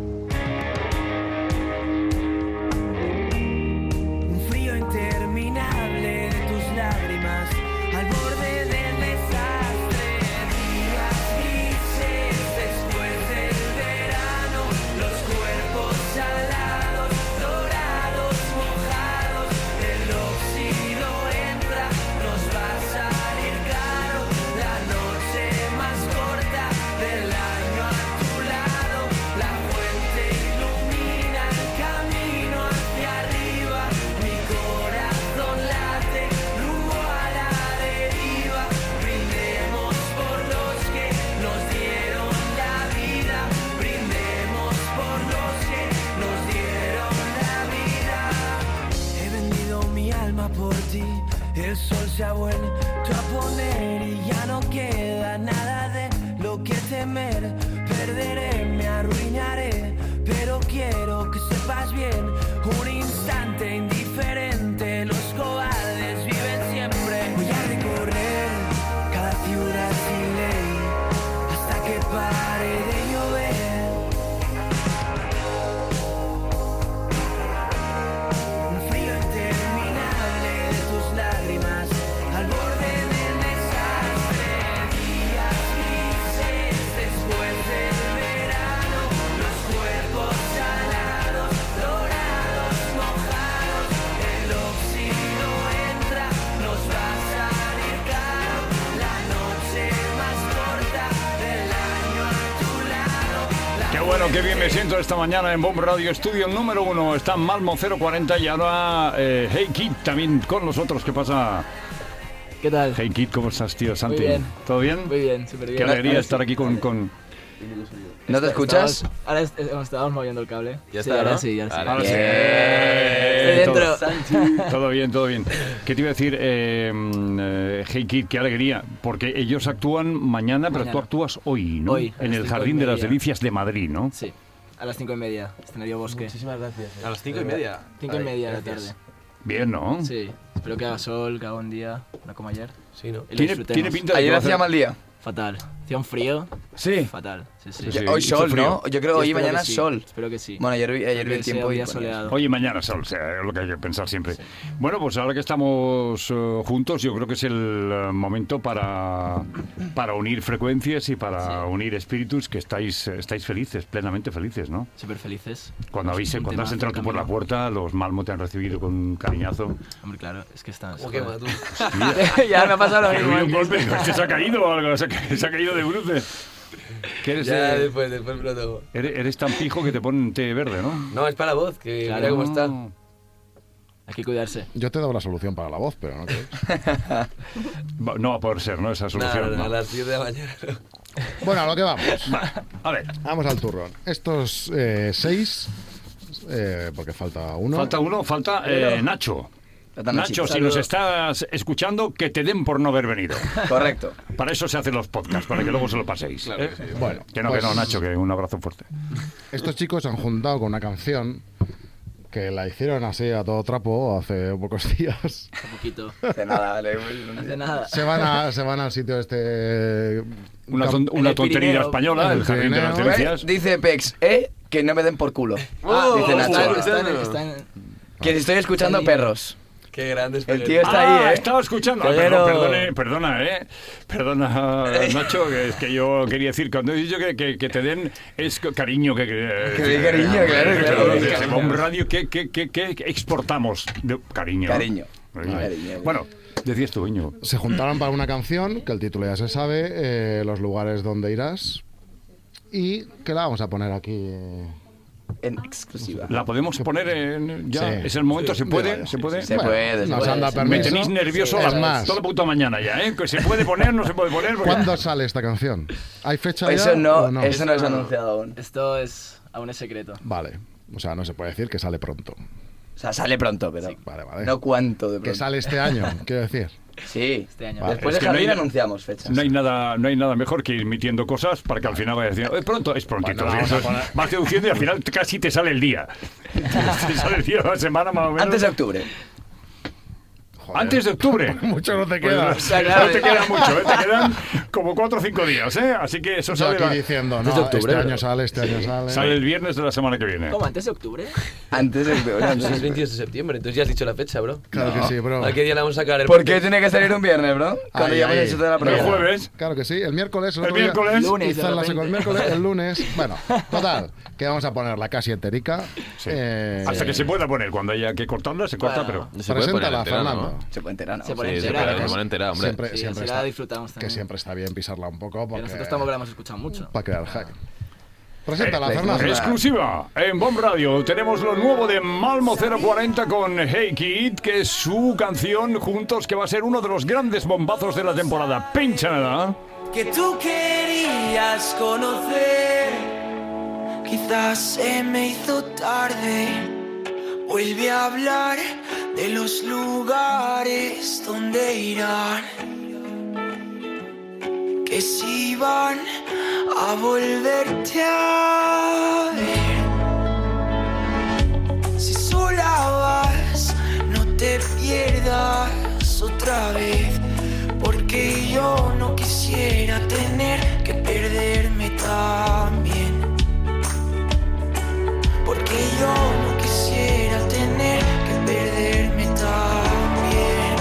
Un frío interminable de tus lágrimas al borde del desastre. Días grises después del verano, los cuerpos salados, dorados, mojados, el óxido entra, nos va a salir caro, la noche más corta del año a tu lado, la fuente ilumina el camino hacia arriba, mi corazón late rumbo a la deriva, brindemos por los que nos dieron la vida, brindemos por los que nos dieron la vida. He vendido mi alma por ti, el sol se ha vuelto a poner y ya no queda nada de lo que temer. Perderé, me arruinaré, pero quiero que sepas bien, un instante indiferente, los cobardes viven siempre. Voy a recorrer cada ciudad sin ley hasta que pare de llover. Un frío interminable de tus lágrimas al borde del desastre. Días grises después del verano, los cuerpos salados, dorados, mojados, el óxido entra, nos va a salir caro, la noche más corta del año a tu lado. La Qué bueno, qué bien me siento esta mañana en Bomb Radio Estudio número uno. Está en Malmo cero cuarenta y ahora eh, Hey Kid también con nosotros. ¿Qué pasa? ¿Qué tal? Hey Kid, ¿cómo estás, tío? Santi, Muy bien. ¿todo bien? Muy bien, súper bien. Qué alegría Ahora estar sí. aquí con... con... ¿No te escuchas? Estábamos- ahora est- est- estábamos moviendo el cable. Ya sí, está, ahora ¿no? sí, ahora sí. Ahora sí. Estoy Todo- dentro. Todo bien, todo bien. ¿Qué te iba a decir? Eh, mm, eh, Hey Kid, qué alegría. Porque ellos actúan mañana, pero Mañana. tú actúas hoy, ¿no? Hoy, a en las el cinco Jardín y de las media. Delicias de Madrid, ¿no? Sí, a las cinco y media, escenario Bosque. Muchísimas gracias. A las cinco y media. Cinco y Ay, media de la gracias. tarde. Bien, ¿no? Sí, espero que haga sol, que haga un día, no como ayer. Sí, ¿no? Y lo Tiene, disfrutemos. tiene pinta de que Ayer va a hacía hacer- mal día. Fatal. Hacía un frío. Sí. Fatal. Sí, sí. Sí, sí. Hoy hizo sol, frío. ¿no? Yo creo Yo hoy y espero mañana que sí, sol. Espero que sí. Bueno, ayer, vi- ayer vi el Que sea tiempo un y día ponía soleado. Hoy y mañana sol, o sea, es lo que hay que pensar siempre. Bueno, pues ahora que estamos eh, juntos, yo creo que es el eh, momento para, para unir frecuencias y para Sí. unir espíritus, que estáis, estáis felices, plenamente felices, ¿no? Súper felices. Cuando, habéis, Un cuando has tema entrado tú por la camino. puerta, los Malmo te han recibido con un cariñazo. Hombre, claro, es que está... ¿Cómo quema tú? Ya me ha pasado lo Ha mismo. habido un antes. golpe, este se ha caído o algo, se ha, ca- se ha caído de bruces. Que eres, Ya, eh, después, después me lo tomo. eres, eres tan pijo que te ponen té verde, ¿no? No, es para la voz, que Claro. mira cómo está. Hay que cuidarse. Yo te he dado la solución para la voz, pero no crees. Va- No va a poder ser, ¿no? Esa Nada, solución. nada, no. a las diez de la mañana. Bueno, a lo que vamos. A ver. Vamos al turrón. Estos eh, seis, eh, porque falta uno. Falta uno, falta eh, Nacho. Nacho, si nos estás escuchando, que te den por no haber venido. Correcto. Para eso se hacen los podcasts, para que luego se lo paséis. Claro ¿eh? que sí. Bueno, que no, pues, que no, Nacho, que un abrazo fuerte. Estos chicos se han juntado con una canción que la hicieron así a todo trapo hace pocos días. Un poquito. Hace nada, vale. Hace nada. Se van, a, se van al sitio este... Una, ton- una tontería española, el Jardín de las Delicias. Dice Pex, eh, que no me den por culo. Oh, Dice Nacho. Está en- está en- está en- Que estoy escuchando Está en- perros. Qué grande. El tío está Ah, ahí, ¿eh? estaba escuchando. Ah, Pero- perdón, perdone, perdona, ¿eh? Perdona, Nacho, que es que yo quería decir, cuando he dicho que, que, que te den, es cariño. Que, que, Que den cariño, claro, claro. Desde F O M Radio, ¿qué que, que, que exportamos? De, cariño. Cariño. Cariño. Cariño. Bueno, decías tú, Íñigo. Se juntaron para una canción, que el título ya se sabe, eh, los lugares donde irás, y que la vamos a poner aquí... eh, En exclusiva. ¿La podemos poner en, ya? Sí. ¿Es el momento? Sí. ¿Se puede? Mira, ¿Se sí, puede? Se Bueno, puede, se nos puede. han dado se Me permiso. puede. tenéis nervioso Sí, la- es más. toda la puta mañana ya, ¿eh? Que se puede poner, no se puede poner. porque- ¿Cuándo sale esta canción? ¿Hay fecha ya Eso no, o no? eso no es anunciado aún. Esto es aún es secreto. Vale, o sea, no se puede decir que sale pronto. O sea, sale pronto, pero Vale, vale. no cuánto de pronto. Que sale este año, quiero decir. Sí, Este año. Vale. después Es de que no hay Jardín na- anunciamos fechas. No hay nada, no hay nada mejor que ir metiendo cosas para que al final vayas diciendo, "Eh, pronto, es prontito. Bueno, vamos a Entonces, poner- vas deduciendo y al final casi te sale el día. Te sale el día de la semana más o menos. Antes de octubre. Joder. Antes de octubre. Mucho no te Pues queda. no, no te queda mucho, ¿eh? Te quedan como cuatro o cinco días, ¿eh? Así que eso Yo sale, aquí la- diciendo, Antes no, de octubre, este año pero- sale, este año sale. sale el viernes de la semana que viene. ¿Cómo? ¿Antes de octubre? Antes de octubre. Pues antes es de- veintidós de septiembre, entonces ya has dicho la fecha, bro. Claro que sí, bro. ¿A qué día la vamos a sacar? El ¿Por qué tiene que salir un viernes, bro? Cuando Ahí, ya hemos ahí. hecho toda la El prueba. jueves. Claro que sí, el miércoles. El otro día miércoles. Lunes, hizo de el repente. el miércoles, el lunes. Bueno, total, que vamos a ponerla casi enterica. Sí. Eh, Hasta que se pueda poner. Cuando haya que cortarla, se corta, Bueno. pero... Se puede poner Preséntala, entera, ¿no? Fernando. Se puede enterar, ¿no? Se puede Sí, se enterar. puede, ¿no? se puede enterar, hombre. Siempre, Sí, siempre así la está, disfrutamos que también. siempre está bien pisarla un poco Que porque nosotros tampoco la hemos escuchado mucho. para crear hack. Preséntala, Eh, Fernando. eh, Exclusiva en B O M Radio. Tenemos lo nuevo de Malmo cero cuarenta con Hey Kid, que es su canción Juntos, que va a ser uno de los grandes bombazos de la temporada. Pinchala. Que tú querías conocer, quizás se me hizo tarde. Vuelve a hablar de los lugares donde irán, que si van a volverte a ver. Si sola vas, no te pierdas otra vez, porque yo no quisiera tener que perderme también. Porque yo no quisiera tener que perderme también.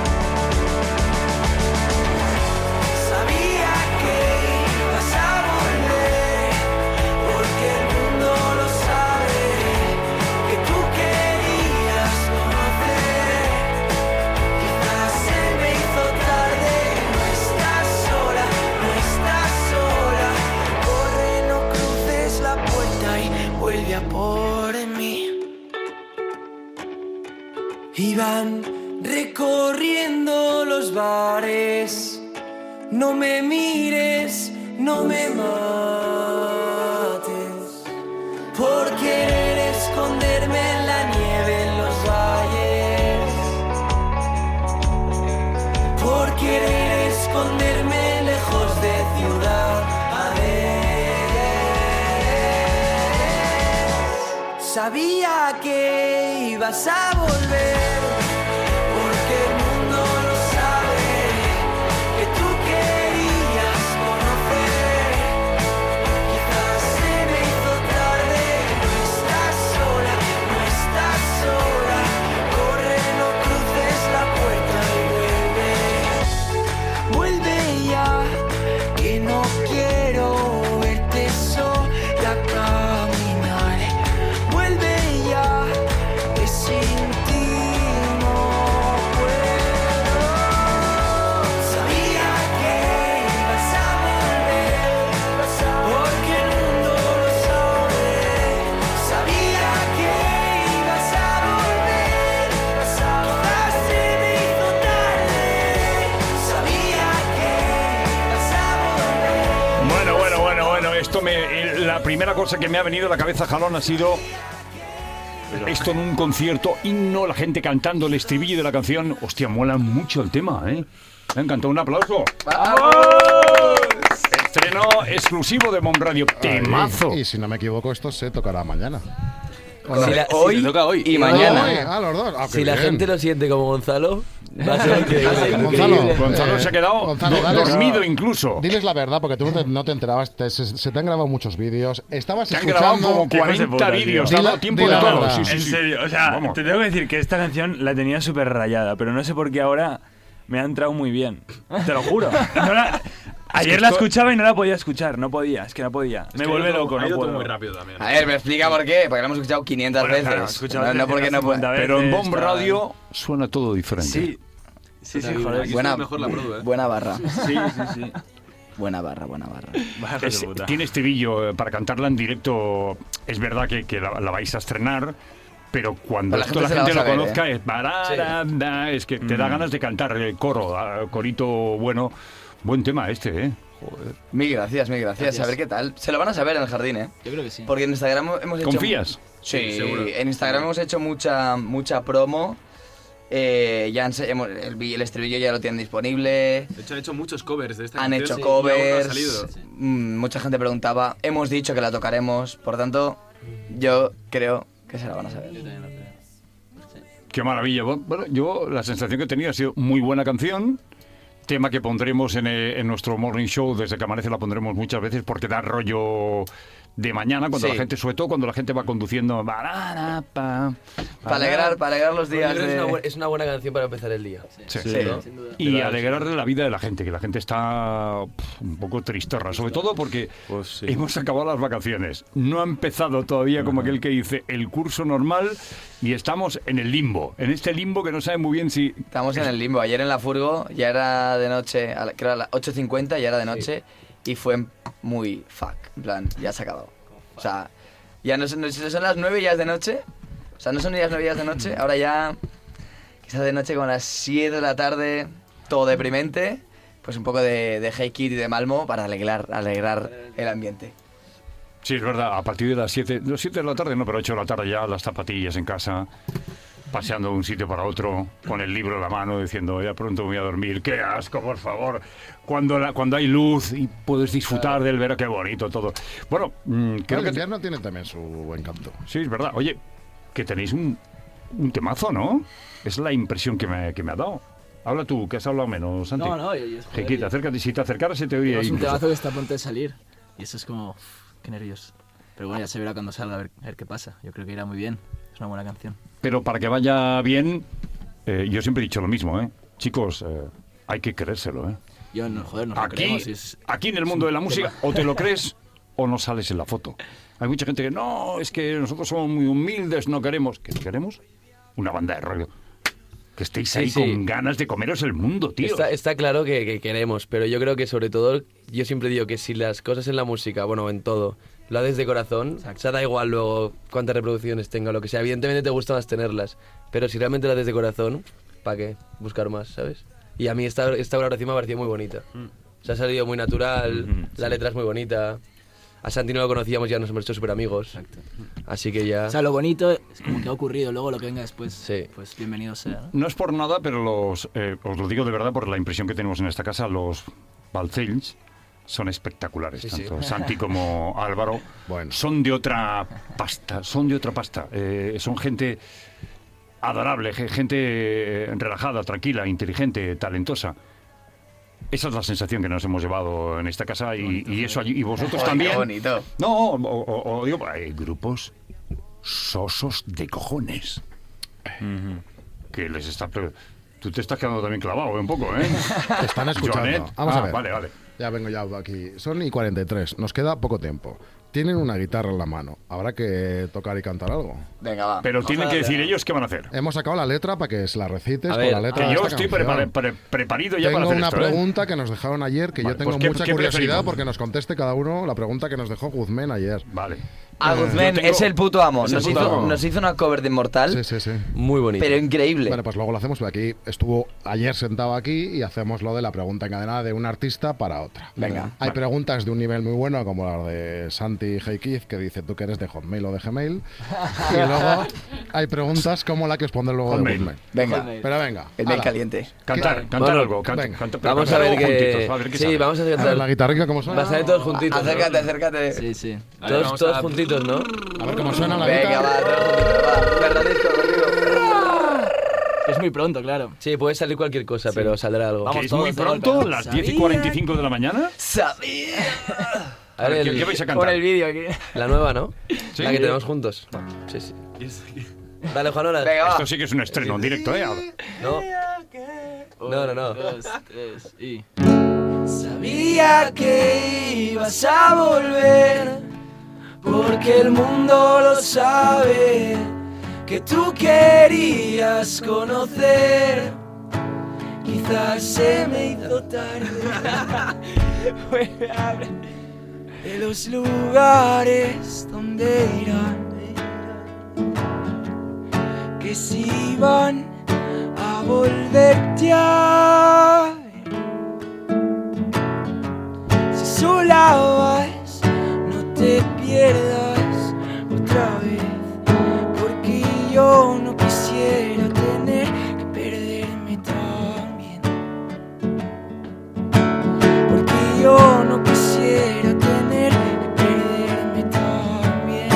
Sabía que ibas a volver, porque el mundo lo sabe, que tú querías conocer. Quizás se me hizo tarde, no estás sola, no estás sola. Corre, no cruces la puerta y vuelve a por mí. Iban recorriendo los bares. No me mires, no me mates, por querer esconderme en la nieve en los valles, por querer esconderme lejos de ciudad. A ver, sabía que ibas a volver, porque el mundo lo sabe, que tú querías conocer. Quizás se me hizo tarde, no estás sola, no estás sola. Corre, no cruces la puerta y vuelve. Vuelve ya, que no quiero verte sola caminar. Vuelve ya, que sin ti esto me, la primera cosa que me ha venido a la cabeza, Jalón, ha sido esto en un concierto, himno, la gente cantando el estribillo de la canción. Hostia, mola mucho el tema, ¿eh? Me ha encantado. Un aplauso. ¡Vamos! Estreno exclusivo de Bon Radio. Temazo. Y si no me equivoco, esto se tocará mañana. Si la- Hoy si- toca hoy. y mañana. Hoy, ah, los dos. Ah, qué Si la bien. gente lo siente como Gonzalo, va a ser increíble. Gonzalo, Gonzalo eh, se ha quedado Gonzalo, do- dale- dormido incluso. Diles la verdad, porque tú no te, no te enterabas. Te- se, se te han grabado muchos vídeos. Estabas Te han grabado escuchando. como Qué hijos de cuarenta puta, tío. vídeos. Di Te ha la- dado tiempo di de la todo. verdad. Sí, sí, En sí. serio, o sea, Vamos. te tengo que decir que esta canción la tenía súper rayada, pero no sé por qué ahora me ha entrado muy bien. Te lo juro. No la- ayer que la esto- escuchaba y no la podía escuchar, no podía, es que no podía. Es me que vuelve ha ido todo- loco, ha no ido todo puedo. muy rápido también. A ver, me explica por qué, porque lo hemos escuchado quinientas Bueno, veces. claro, he escuchado no, no porque no pueda. cincuenta Pero en veces, Bon tal. Radio suena todo diferente. Sí, sí, sí, joder. Aquí Buena, estuvo mejor la produ, ¿eh? buena barra. Sí, sí, sí. Buena barra, buena barra. Vaya hijo de Es- puta. tiene estribillo eh, para cantarla en directo. Es verdad que, que la, la vais a estrenar, pero cuando Pero la esto gente la se la gente vas lo a ver, conozca ¿eh? es bararanda, es que te da Mm. ganas de cantar el coro, ah, corito bueno. Buen tema este, ¿eh? Joder. Mil gracias, mil gracias. Gracias. A ver qué tal. Se lo van a saber en el jardín, ¿eh? Yo creo que sí. Porque en Instagram hemos hecho... ¿Confías? Sí, Sí, seguro. en Instagram hemos hecho mucha, mucha promo. Eh, ya ense- hemos- el, vi- el estribillo ya lo tienen disponible. De hecho, han hecho muchos covers de esta Han canción hecho y aún no ha covers. salido. Mm, mucha gente preguntaba. Hemos dicho que la tocaremos. Por tanto, yo creo que se la van a saber. Yo también lo creo. Qué maravilla. Bueno, yo la sensación que he tenido ha sido muy buena canción. Tema que pondremos en, eh, en nuestro morning show, desde que amanece la pondremos muchas veces porque da rollo de mañana, cuando Sí. la gente, sobre todo cuando la gente va conduciendo. Para Para alegrar, para alegrar los Yo días creo que es, una de... buena, es una buena canción para empezar el día. Sí. Sí. ¿no? Sin duda. Y alegrarle la vida de la gente, que la gente está pf, un poco tristorra, sobre todo porque Pues sí. hemos acabado las vacaciones. No ha empezado todavía, como aquel que dice, el curso normal y estamos en el limbo. En este limbo que no sabe muy bien si... Estamos en el limbo. Ayer en la furgo ya era de noche, a la- creo a las ocho cincuenta ya era de noche y fue muy fuck. En plan, ya se ha acabado. O sea, ya no son, no son las nueve ya es de noche. O sea, no son ni las nueve ya es de noche. Ahora ya, quizás de noche como a las siete de la tarde, todo deprimente. Pues un poco de, de Hey Kid y de Malmo para alegrar, alegrar el ambiente. Sí, es verdad, a partir de las siete, no, siete de la tarde, no, pero ocho de la tarde ya las zapatillas en casa, paseando de un sitio para otro, con el libro en la mano, diciendo, ya pronto me voy a dormir, qué asco, por favor. Cuando, la, cuando hay luz y puedes disfrutar del verano, qué bonito todo. Bueno, mm, creo el que... invierno tiene también su encanto. Sí, es verdad. Oye, que tenéis un, un temazo, ¿no? Es la impresión que me, que me ha dado. Habla tú, que has hablado menos, Santi. No, no, yo, yo, joder, Jequita, yo- acércate, si te acercaras se te oiría Es un incluso. temazo que está a punto de salir. Y eso es como... uf, qué nervios. Pero bueno, ya se verá cuando salga, a ver, a ver qué pasa. Yo creo que irá muy bien. Es una buena canción. Pero para que vaya bien, eh, yo siempre he dicho lo mismo, ¿eh? Chicos, eh, hay que creérselo, ¿eh? Yo, no, joder, nos lo Aquí, creemos. y es- aquí en el es mundo un de la música, tema. o te lo crees o no sales en la foto. Hay mucha gente que no, es que nosotros somos muy humildes, no queremos. ¿Qué queremos? Una banda de rollo. Que estéis Sí, ahí sí. con ganas de comeros el mundo, tío. Está, está claro que, que queremos, pero yo creo que sobre todo, yo siempre digo que si las cosas en la música, bueno, en todo, lo haces de corazón, o sea, da igual luego cuántas reproducciones tenga o lo que sea, evidentemente te gusta más tenerlas, pero si realmente lo haces de corazón, ¿para qué buscar más, sabes? Y a mí esta, esta colaboración me ha parecido muy bonita. O sea, ha salido muy natural, Mm, la letra es muy bonita. A Santi no lo conocíamos, ya nos hemos hecho súper amigos. Así que ya... O sea, lo bonito es como que ha ocurrido. Luego lo que venga después, Sí. pues bienvenido sea, ¿no? No es por nada, pero los, eh, os lo digo de verdad por la impresión que tenemos en esta casa, los Balcells son espectaculares, Sí, sí. tanto Santi como Álvaro. Bueno. Son de otra pasta, son de otra pasta. Eh, son gente adorable, ge- gente eh, relajada, tranquila, inteligente, talentosa. Esa es la sensación que nos hemos llevado en esta casa y, y eso allí- y vosotros Joder, también. qué bonito. No, o, o- o digo, hay grupos sosos de cojones que les está... pre- Tú te estás quedando también clavado, ¿eh? Un poco, ¿eh? Te están escuchando. Joanet. Vamos Ah, a ver. Vale, vale. Ya vengo ya aquí. Son y cuarenta y tres. Nos queda poco tiempo. Tienen una guitarra en la mano. Habrá que tocar y cantar algo. Venga, va. Pero tienen que decir ellos qué van a hacer. Hemos sacado la letra para que se la recites A con ver, la letra Que de yo esta estoy canción. prepara- pre- preparido ya Tengo para hacer una esto, ¿eh? pregunta que nos dejaron ayer, que Vale, yo tengo pues, ¿qué- mucha qué curiosidad preferimos? porque nos conteste cada uno la pregunta que nos dejó Guzmán ayer. Vale. A Guzmán tengo- es el puto amo. Es el Nos puto hizo, amo. nos hizo una cover de Inmortal. Sí, sí, sí. Muy bonito. Pero increíble. Bueno, pues luego lo hacemos. Aquí estuvo ayer sentado aquí y hacemos lo de la pregunta encadenada de un artista para otra. Venga. Hay preguntas de un nivel muy bueno, como la de Santi Heikif, que dice tú que eres de Hotmail o de Gmail. Y luego hay preguntas como la que os pondré luego de Hotmail. Guzmán. Venga. Pero venga. El mail ala. caliente. Cantar, cantar Bueno, algo. Canta, venga. canta, pero Vamos a cantar ver algo qué. juntitos, a ver qué Sí, sale. vamos a A ver, cantar. la guitarrica, ¿cómo suena? Va a salir todos juntitos. ¿no? Acércate, acércate. Sí, sí. Todos, vamos todos a- juntitos, ¿no? A ver cómo suena la Venga, guitarra. va, todos juntitos, va. Fernandisco, contigo. Es muy pronto, claro. Sí, puede salir cualquier cosa, pero saldrá algo. Vamos Que es todos muy de golpe, pronto, ¿no? las diez y cuarenta y cinco de la mañana. Sabía. A ver, ¿Qué, el- qué vais a Con cantar? el vídeo aquí. la nueva, ¿no? Sí. La que tenemos juntos. Sí, sí. Dale, Juanola. Venga, va. Esto sí que es un estreno en directo, ¿eh? No. No, no, no. Dos, tres, y... Sabía que ibas a volver, porque el mundo lo sabe, que tú querías conocer. Quizás se me hizo tarde. Vuelve a hablar de los lugares donde irán, que si van a volverte a ver. Si sola vas, no te pierdas otra vez, porque yo no quisiera tener que perderme también, porque yo no quisiera tener que perderme también.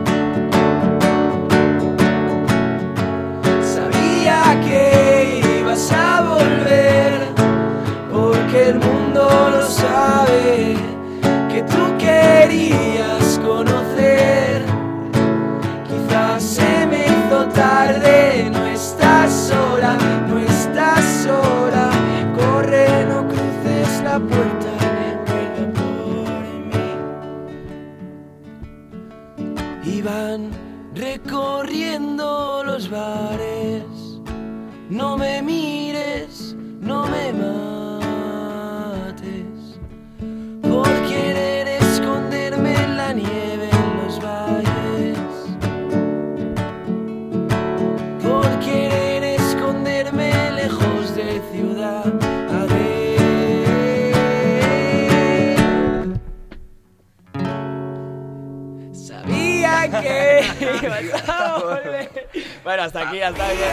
Sabía que ibas a volver, porque el mundo lo sabe, que tú querías conocer. Quizás se me hizo tarde, no estás sola, no estás sola. Corre, no cruces la puerta, vuelve por mí. Iban recorriendo los bares, no me mires, no me mates, por querer esconderme en la nieve en los valles, por querer esconderme lejos de ciudad. A ver, sabía que ibas a volver. Bueno, hasta aquí, hasta aquí.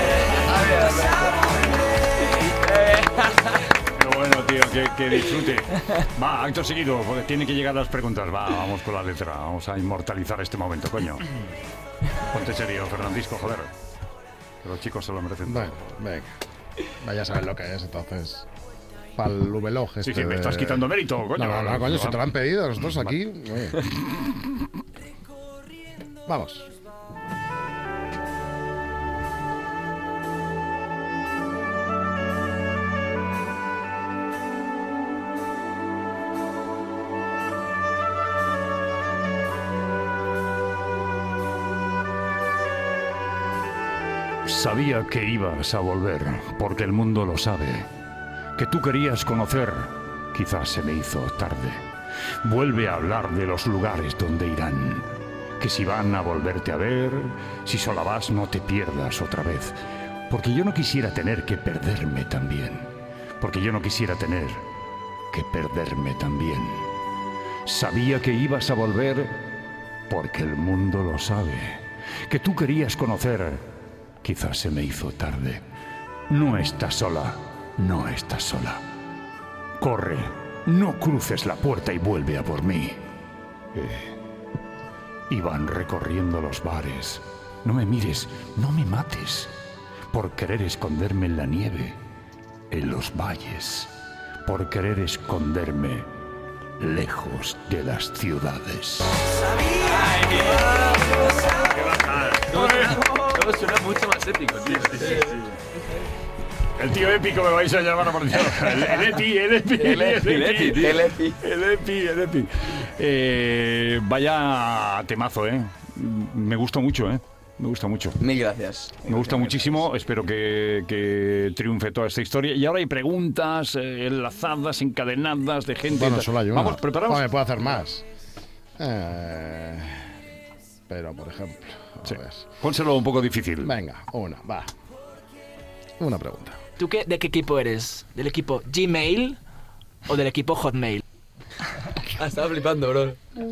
Qué bueno, tío, que, que disfrute. Va, acto seguido, porque tienen que llegar las preguntas. Va, vamos con la letra. Vamos a inmortalizar este momento, coño. Ponte serio, Fernandisco, joder. Que los chicos se lo merecen. Bueno, venga. Vaya a saber lo que es, entonces. Para el V-Log este Sí, sí, me de- estás quitando mérito, coño. No, no, no, coño, se te lo han pedido nosotros aquí. Oye. Vamos. Sabía que ibas a volver, porque el mundo lo sabe. Que tú querías conocer, quizás se me hizo tarde. Vuelve a hablar de los lugares donde irán. Que si van a volverte a ver, si sola vas no te pierdas otra vez. Porque yo no quisiera tener que perderme también. Porque yo no quisiera tener que perderme también. Sabía que ibas a volver, porque el mundo lo sabe. Que tú querías conocer, quizás se me hizo tarde. No estás sola, no estás sola. Corre, no cruces la puerta y vuelve a por mí. Eh, iban recorriendo los bares. No me mires, no me mates. Por querer esconderme en la nieve, en los valles. Por querer esconderme lejos de las ciudades. Todo suena mucho más épico, tío. El tío épico me vais a llamar, por Dios. El, el Epi, el Epi, el Epi, El Epi, tío. el Epi. El Epi, el Epi. Eh, vaya temazo, ¿eh? Me gusta mucho, ¿eh? Me gusta mucho. Mil gracias. Me gusta muchísimo. Espero que, que triunfe toda esta historia. Y ahora hay preguntas eh, enlazadas, encadenadas de gente. Bueno, solo hay una. Vamos, ¿preparados? Vale, puedo hacer más. Eh, pero por ejemplo... Sí. ver. Pónselo un poco difícil. Venga, una, va. Una pregunta. ¿Tú qué, de qué equipo eres? ¿Del equipo Gmail o del equipo Hotmail? Ah, estaba flipando, bro.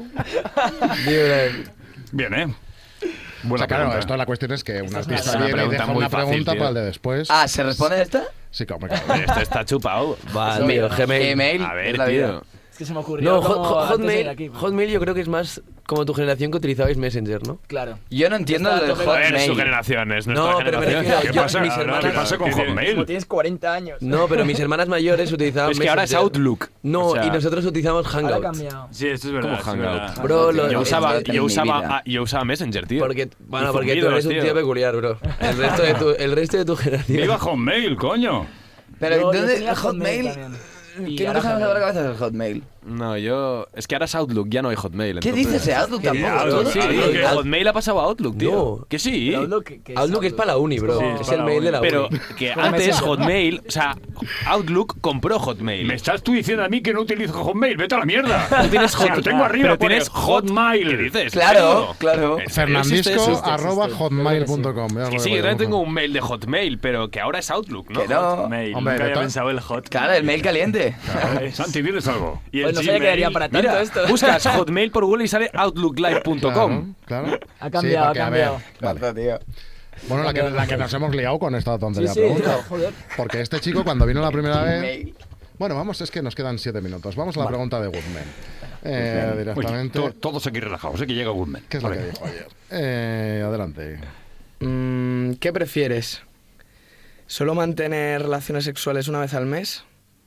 Bien, ¿eh? O Buena sea, claro, pregunta. esto la cuestión es que un Esta es artista una viene y pregunta deja muy una fácil, pregunta tío. para el de después. Ah, ¿se responde esta? Sí, como claro. Esto está chupado. Va, tío, Gmail. Gmail. A ver, es la tío. vida. Es que se me ocurrió No, como Hot- Hot- antes de ir Hotmail, aquí. Hotmail yo creo que es más como tu generación que utilizabais Messenger, ¿no? Claro. Yo no entiendo Está lo de a tope con- A ver, su Hotmail. generación es No, nuestra pero me generación. refiero, ¿Qué yo- pasa, mis ahora, hermanas- ¿qué pasa con ¿qué tiene? Como Hotmail? tienes cuarenta años. No, pero mis hermanas mayores utilizaban Es que ahora es Messenger. Outlook. No, O sea, y nosotros utilizamos Ahora ha Hangout. cambiado. Sí, esto es verdad. Como esto es Hangout. verdad. Bro, lo- yo es- usaba, en yo mi usaba, vida. ah, yo usaba Messenger, tío. Porque, bueno, Y porque tú zumbidos, eres un tío. tío peculiar, bro. El resto de tu, el resto de tu generación. ¡Viva Hotmail, coño! Pero, Yo- yo ¿dónde tenía el Hotmail? también. Y ¿Qué ahora nos ha Hotmail. dado la cabeza el Hotmail? No, yo... Es que ahora es Outlook, ya no hay Hotmail. ¿Qué entonces- dices de Outlook tampoco? Outlook, todo? sí, Outlook, sí. Hotmail ha pasado a Outlook, tío. No. Que sí. Pero Outlook, ¿qué- qué es Outlook es para la uni, bro. Sí, es para el la mail uni. de la Pero uni. que Como antes Messenger. Hotmail, o sea, Outlook compró Hotmail. Me estás tú diciendo a mí que no utilizo Hotmail. ¡Vete a la mierda! Tú tienes Si lo Hot- tengo arriba, pero pone tienes Hot- Hotmail. ¿Qué dices? Claro, claro. ¿En serio existe Fernandisco eso? arroba hotmail punto com. ya os Sí, lo sí, digo yo también yo. tengo un mail de Hotmail, pero que ahora es Outlook, ¿no? Que no. Hotmail. Hombre, Nunca de había to- pensado el Hot. Claro, el mail caliente. Santi, diles algo. Y el Pues no sabía que Gmail. daría para tanto Mira, esto. buscas Hotmail por Google y sale outlook live punto com. Claro, claro. Ha cambiado, porque, ha a ver, cambiado. vale. tío. Bueno, la que, la que nos hemos liado con esta tontería Sí, de sí, pregunta. joder. Porque este chico, cuando vino la primera vez. Mail. Bueno, vamos, es que nos quedan siete minutos. Vamos a la pregunta de Goodman. Eh, Oye, directamente. to- todos aquí relajados, sé que llega Goodman. ¿Qué es lo que dijo ayer? Eh, adelante. Mm, ¿Qué prefieres? ¿Solo mantener relaciones sexuales una vez al mes?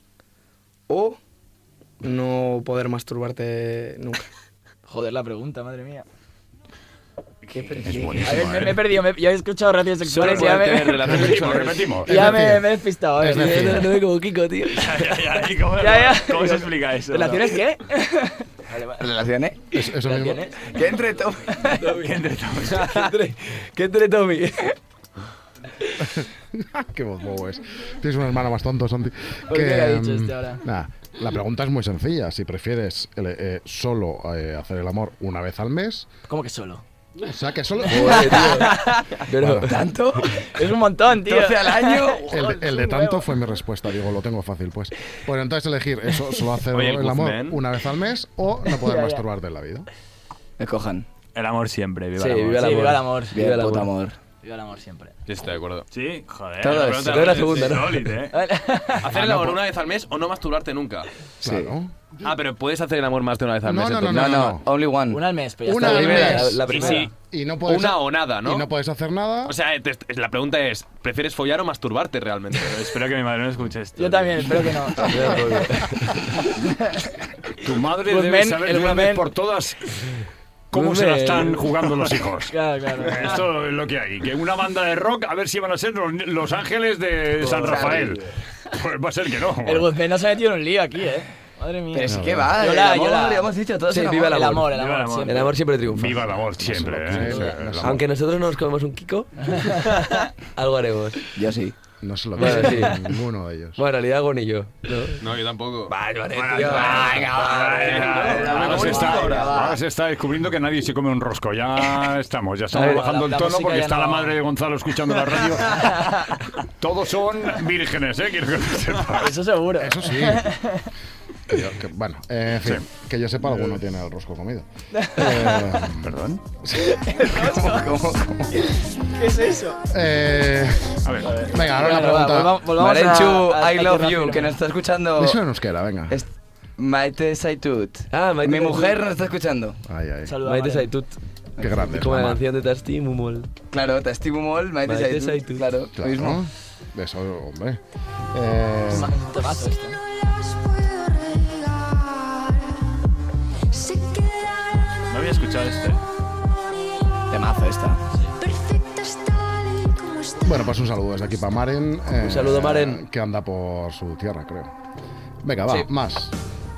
¿O no poder masturbarte nunca? Joder, la pregunta, madre mía. ¿Qué Es prefieres? A ver, buenísima, me, me he ¿eh? perdido. me- yo he escuchado relaciones sexuales y ya puede me, tener relaciones Repetimos, sexuales. repetimos. ya Es me, decir, me he despistado. A ver, es decir, No, no me como Kiko, tío. ¿Y cómo, Ya, ya. ¿Cómo se explica eso? ¿Relaciones qué? ¿Relaciones? Es- eso mismo. ¿Relaciones? ¿Qué entre Tommy? ¿Qué entre todos? ¿Qué entre- ¿Qué entre Tommy? Qué voz bobo es. Tienes un hermano más tonto, Santi. ¿Por qué le ha dicho mm, este ahora? Nada, la pregunta es muy sencilla. Si prefieres eh, eh, solo eh, hacer el amor una vez al mes, ¿Cómo que solo? o sea que solo. Joder, tío. Pero, Bueno, ¿Tanto? Es un montón, tío. ¿doce al año? el, de- el de tanto fue mi respuesta. Digo, lo tengo fácil, pues. Pues entonces elegir eso, solo hacer Oye, el el amor Guzmán. una vez al mes o no poder Ya, ya. masturbarte en la vida. Me cojan. El amor siempre, viva Sí, el amor. viva el Sí, amor. viva el amor. Bien, Viva el puto amor. amor. Viva el amor siempre. Sí, estoy de acuerdo. Sí, joder. Todo la es- pregunta todo es la es segunda, ¿no? insólita, ¿eh? Hacer el amor una vez al mes o no masturbarte nunca. Claro. Ah, pero puedes hacer el amor más de una vez al No, mes. no, no, entonces. No, no, only one. Una al mes, pero ya Una está. al primera, mes. la Y primera. sí, Y no puedes. una o nada, ¿no? Y no puedes hacer nada. O sea, te- te- la pregunta es, ¿prefieres follar o masturbarte realmente? Pero espero que mi madre no escuche esto. Yo también, espero que no. Tu madre Guzmán, debe saber el de una vez Guzmán. por todas cómo se la están jugando los hijos. Claro, claro. Esto es lo que hay. Que una banda de rock, a ver si van a ser los, los ángeles de San Rafael. Pues va a ser que no. El Guzmán no se ha metido en un lío aquí, ¿eh? Madre mía. Pero sí que va, Yo el la- amor, yo la- ya hemos dicho, todo Sí, es el viva el El amor, amor. el Viva el amor. amor. siempre. El amor siempre triunfa. Viva el amor siempre. ¿eh? Sí, Sí, el amor. Aunque nosotros nos comemos un Kiko, algo haremos. Yo sí. No se lo Bueno, dice sí. ninguno de ellos. Bueno, en realidad Gon y yo. ¿no? No, yo tampoco. Vale, vale, Bueno, tío. Ahora se, está, ahora se está descubriendo que nadie se come un rosco. Ya estamos, ya A estamos ver, bajando la- el la tono música porque ya está no- la madre de Gonzalo escuchando la radio. Todos son vírgenes, ¿eh? Quiero que lo sepas. Eso seguro. Eso sí. Que yo- que- bueno, eh, en fin, que yo sepa, alguno tiene el rosco comido. Eh, ¿Perdón? ¿Qué es eso? eh, A ver. venga, ahora una Bueno, va, pregunta. volvamos- volvamos Marenchu, a- a- I a love tierra you, firme. que nos está escuchando. Eso en euskera, venga. Es- Maite Saitut. Ah, Maite Mi Saitut. mujer nos está escuchando. Ay, ay. Saluda, Maite Maren. Saitut. Qué grande. es, Como la mamá. canción de Tasti Mumol. Claro, te estimo mol, Maite, Maite Saitut. Saitut. Claro, lo mismo. Claro. Eso, hombre. Eh, Es un temazo esto. No había escuchado este. Temazo esta. bueno, pues un saludo desde aquí para Maren. eh, Un saludo, Maren. Que anda por su tierra, creo. Venga, va, Sí. más.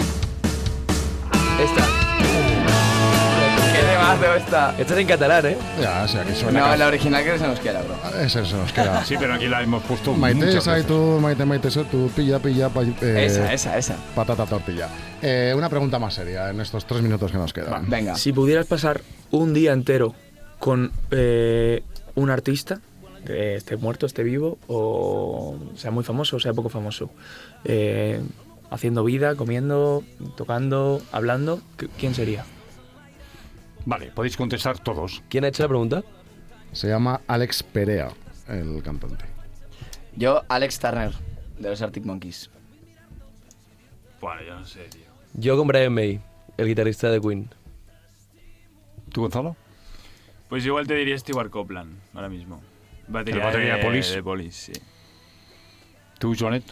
Esta. Qué temazo esta. Esta es en catalán, ¿eh? Ya, o sea, que suena. No, ca- la original que se nos queda, bro. Ese se nos queda. Sí, pero aquí la hemos puesto Maite, muchas esa y veces. tú, Maite, Maite, esa tú, pilla, pilla, pa- eh, Esa, esa, esa. patata tortilla. Eh, una pregunta más seria en estos tres minutos que nos quedan. Venga. Si pudieras pasar un día entero con eh, un artista, eh, esté muerto, esté vivo, o sea muy famoso o sea poco famoso, eh, haciendo vida, comiendo, tocando, hablando, ¿quién sería? Vale, podéis contestar todos. ¿Quién ha hecho la pregunta? Se llama Alex Perea, el cantante. Yo, Alex Turner, de los Arctic Monkeys. Bueno, yo no sé, tío. Yo con Brian May, el guitarrista de Queen. ¿Tú, Gonzalo? Pues igual te diría Stewart Copeland, ahora mismo. Batería, ¿El batería de Police? De Police, sí. ¿Tú, Joanet?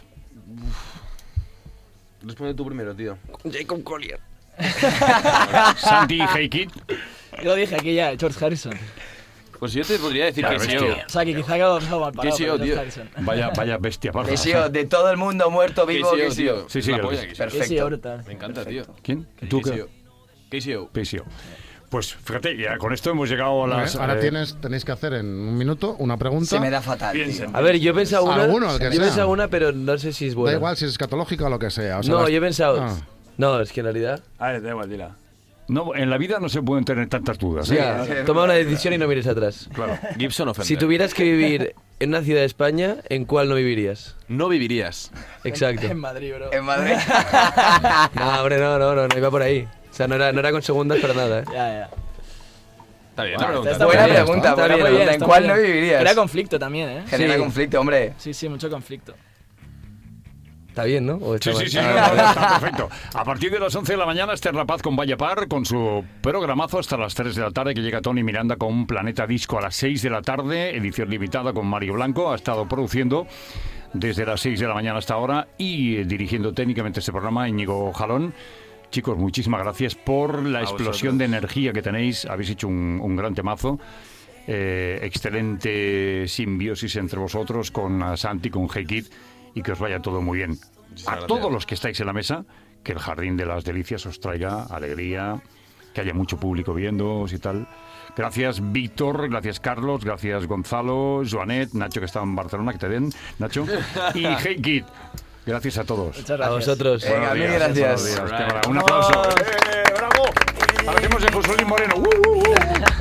Responde tú primero, tío. Jacob Collier. Santi y Hey Kid. Yo lo dije aquí ya, George Harrison. Pues yo te podría decir Vaya que sí. bestia. O sea, que quizá quedado demasiado mal parado. Sí, sí, pero tío. George Harrison. Vaya, vaya bestia. Parra. Que sí, o de todo el mundo muerto, vivo, K C O, que sí. o. tío. Sí, sí, La que polla, lo- K C O. Que sí, Perfecto. brutal. Me encanta, tío. ¿Quién? ¿Tú? K C qué? O. K C O. P C O. Pues fíjate, ya con esto hemos llegado a las... Ahora eh, tienes, tenéis que hacer en un minuto una pregunta. Se me da fatal, Piensen. tío. A ver, yo he pensado una. Alguno, el que yo he sea. pensado una, pero no sé si es buena. Da igual si es escatológica o lo que sea. o sea, No, las- yo he pensado. Ah. No, es que en realidad. A ver, da igual, dila. No, en la vida no se pueden tener tantas dudas. ¿eh? Mira, toma una decisión y no mires atrás. Claro. Gibson o Fender. Si tuvieras que vivir en una ciudad de España, ¿en cuál no vivirías? No vivirías. Exacto. En Madrid, bro. En Madrid. No, hombre, no, no, no, no iba por ahí. O sea, no era, no era con segundas para nada, ¿eh? Ya, ya. Está bien, Bueno, la pregunta. está buena bien, pregunta, está buena bien, pregunta. está ¿En muy cuál bien. no vivirías? Crea conflicto también, ¿eh? Genera Sí. conflicto, hombre. Sí, sí, mucho conflicto. Está bien, ¿no? ¿O está Sí, sí, mal? sí, no, no, no, está perfecto. A partir de las once de la mañana, Esther Rapaz con Vaya Par, con su programazo hasta las tres de la tarde, que llega Tony Miranda con Planeta Disco a las seis de la tarde, edición limitada con Mario Blanco, ha estado produciendo desde las seis de la mañana hasta ahora y eh, dirigiendo técnicamente este programa Íñigo Jalón. Chicos, muchísimas gracias por la A explosión vosotros. de energía que tenéis, habéis hecho un, un gran temazo. Eh, excelente simbiosis entre vosotros con uh, Santi, con Hey Kid, y que os vaya todo muy bien. Muchísimas A gracias. todos los que estáis en la mesa, que el Jardín de las Delicias os traiga alegría, que haya mucho público viéndoos y tal. Gracias, Víctor, gracias, Carlos, gracias, Gonzalo, Joanet, Nacho, que está en Barcelona, que te den, Nacho, y Hey Kid. Gracias a todos. Muchas gracias. A vosotros. Venga, mil gracias. Buenos días, qué maravilla. Un aplauso. ¡Eh, ¡Bravo! Parecemos el Josué Moreno. ¡Uh, uh, uh!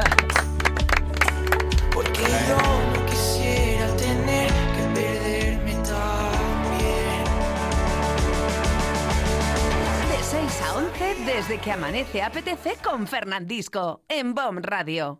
Porque yo no quisiera tener que perderme también. De seis a once, desde que amanece apetece con Fernandisco, en B O M Radio.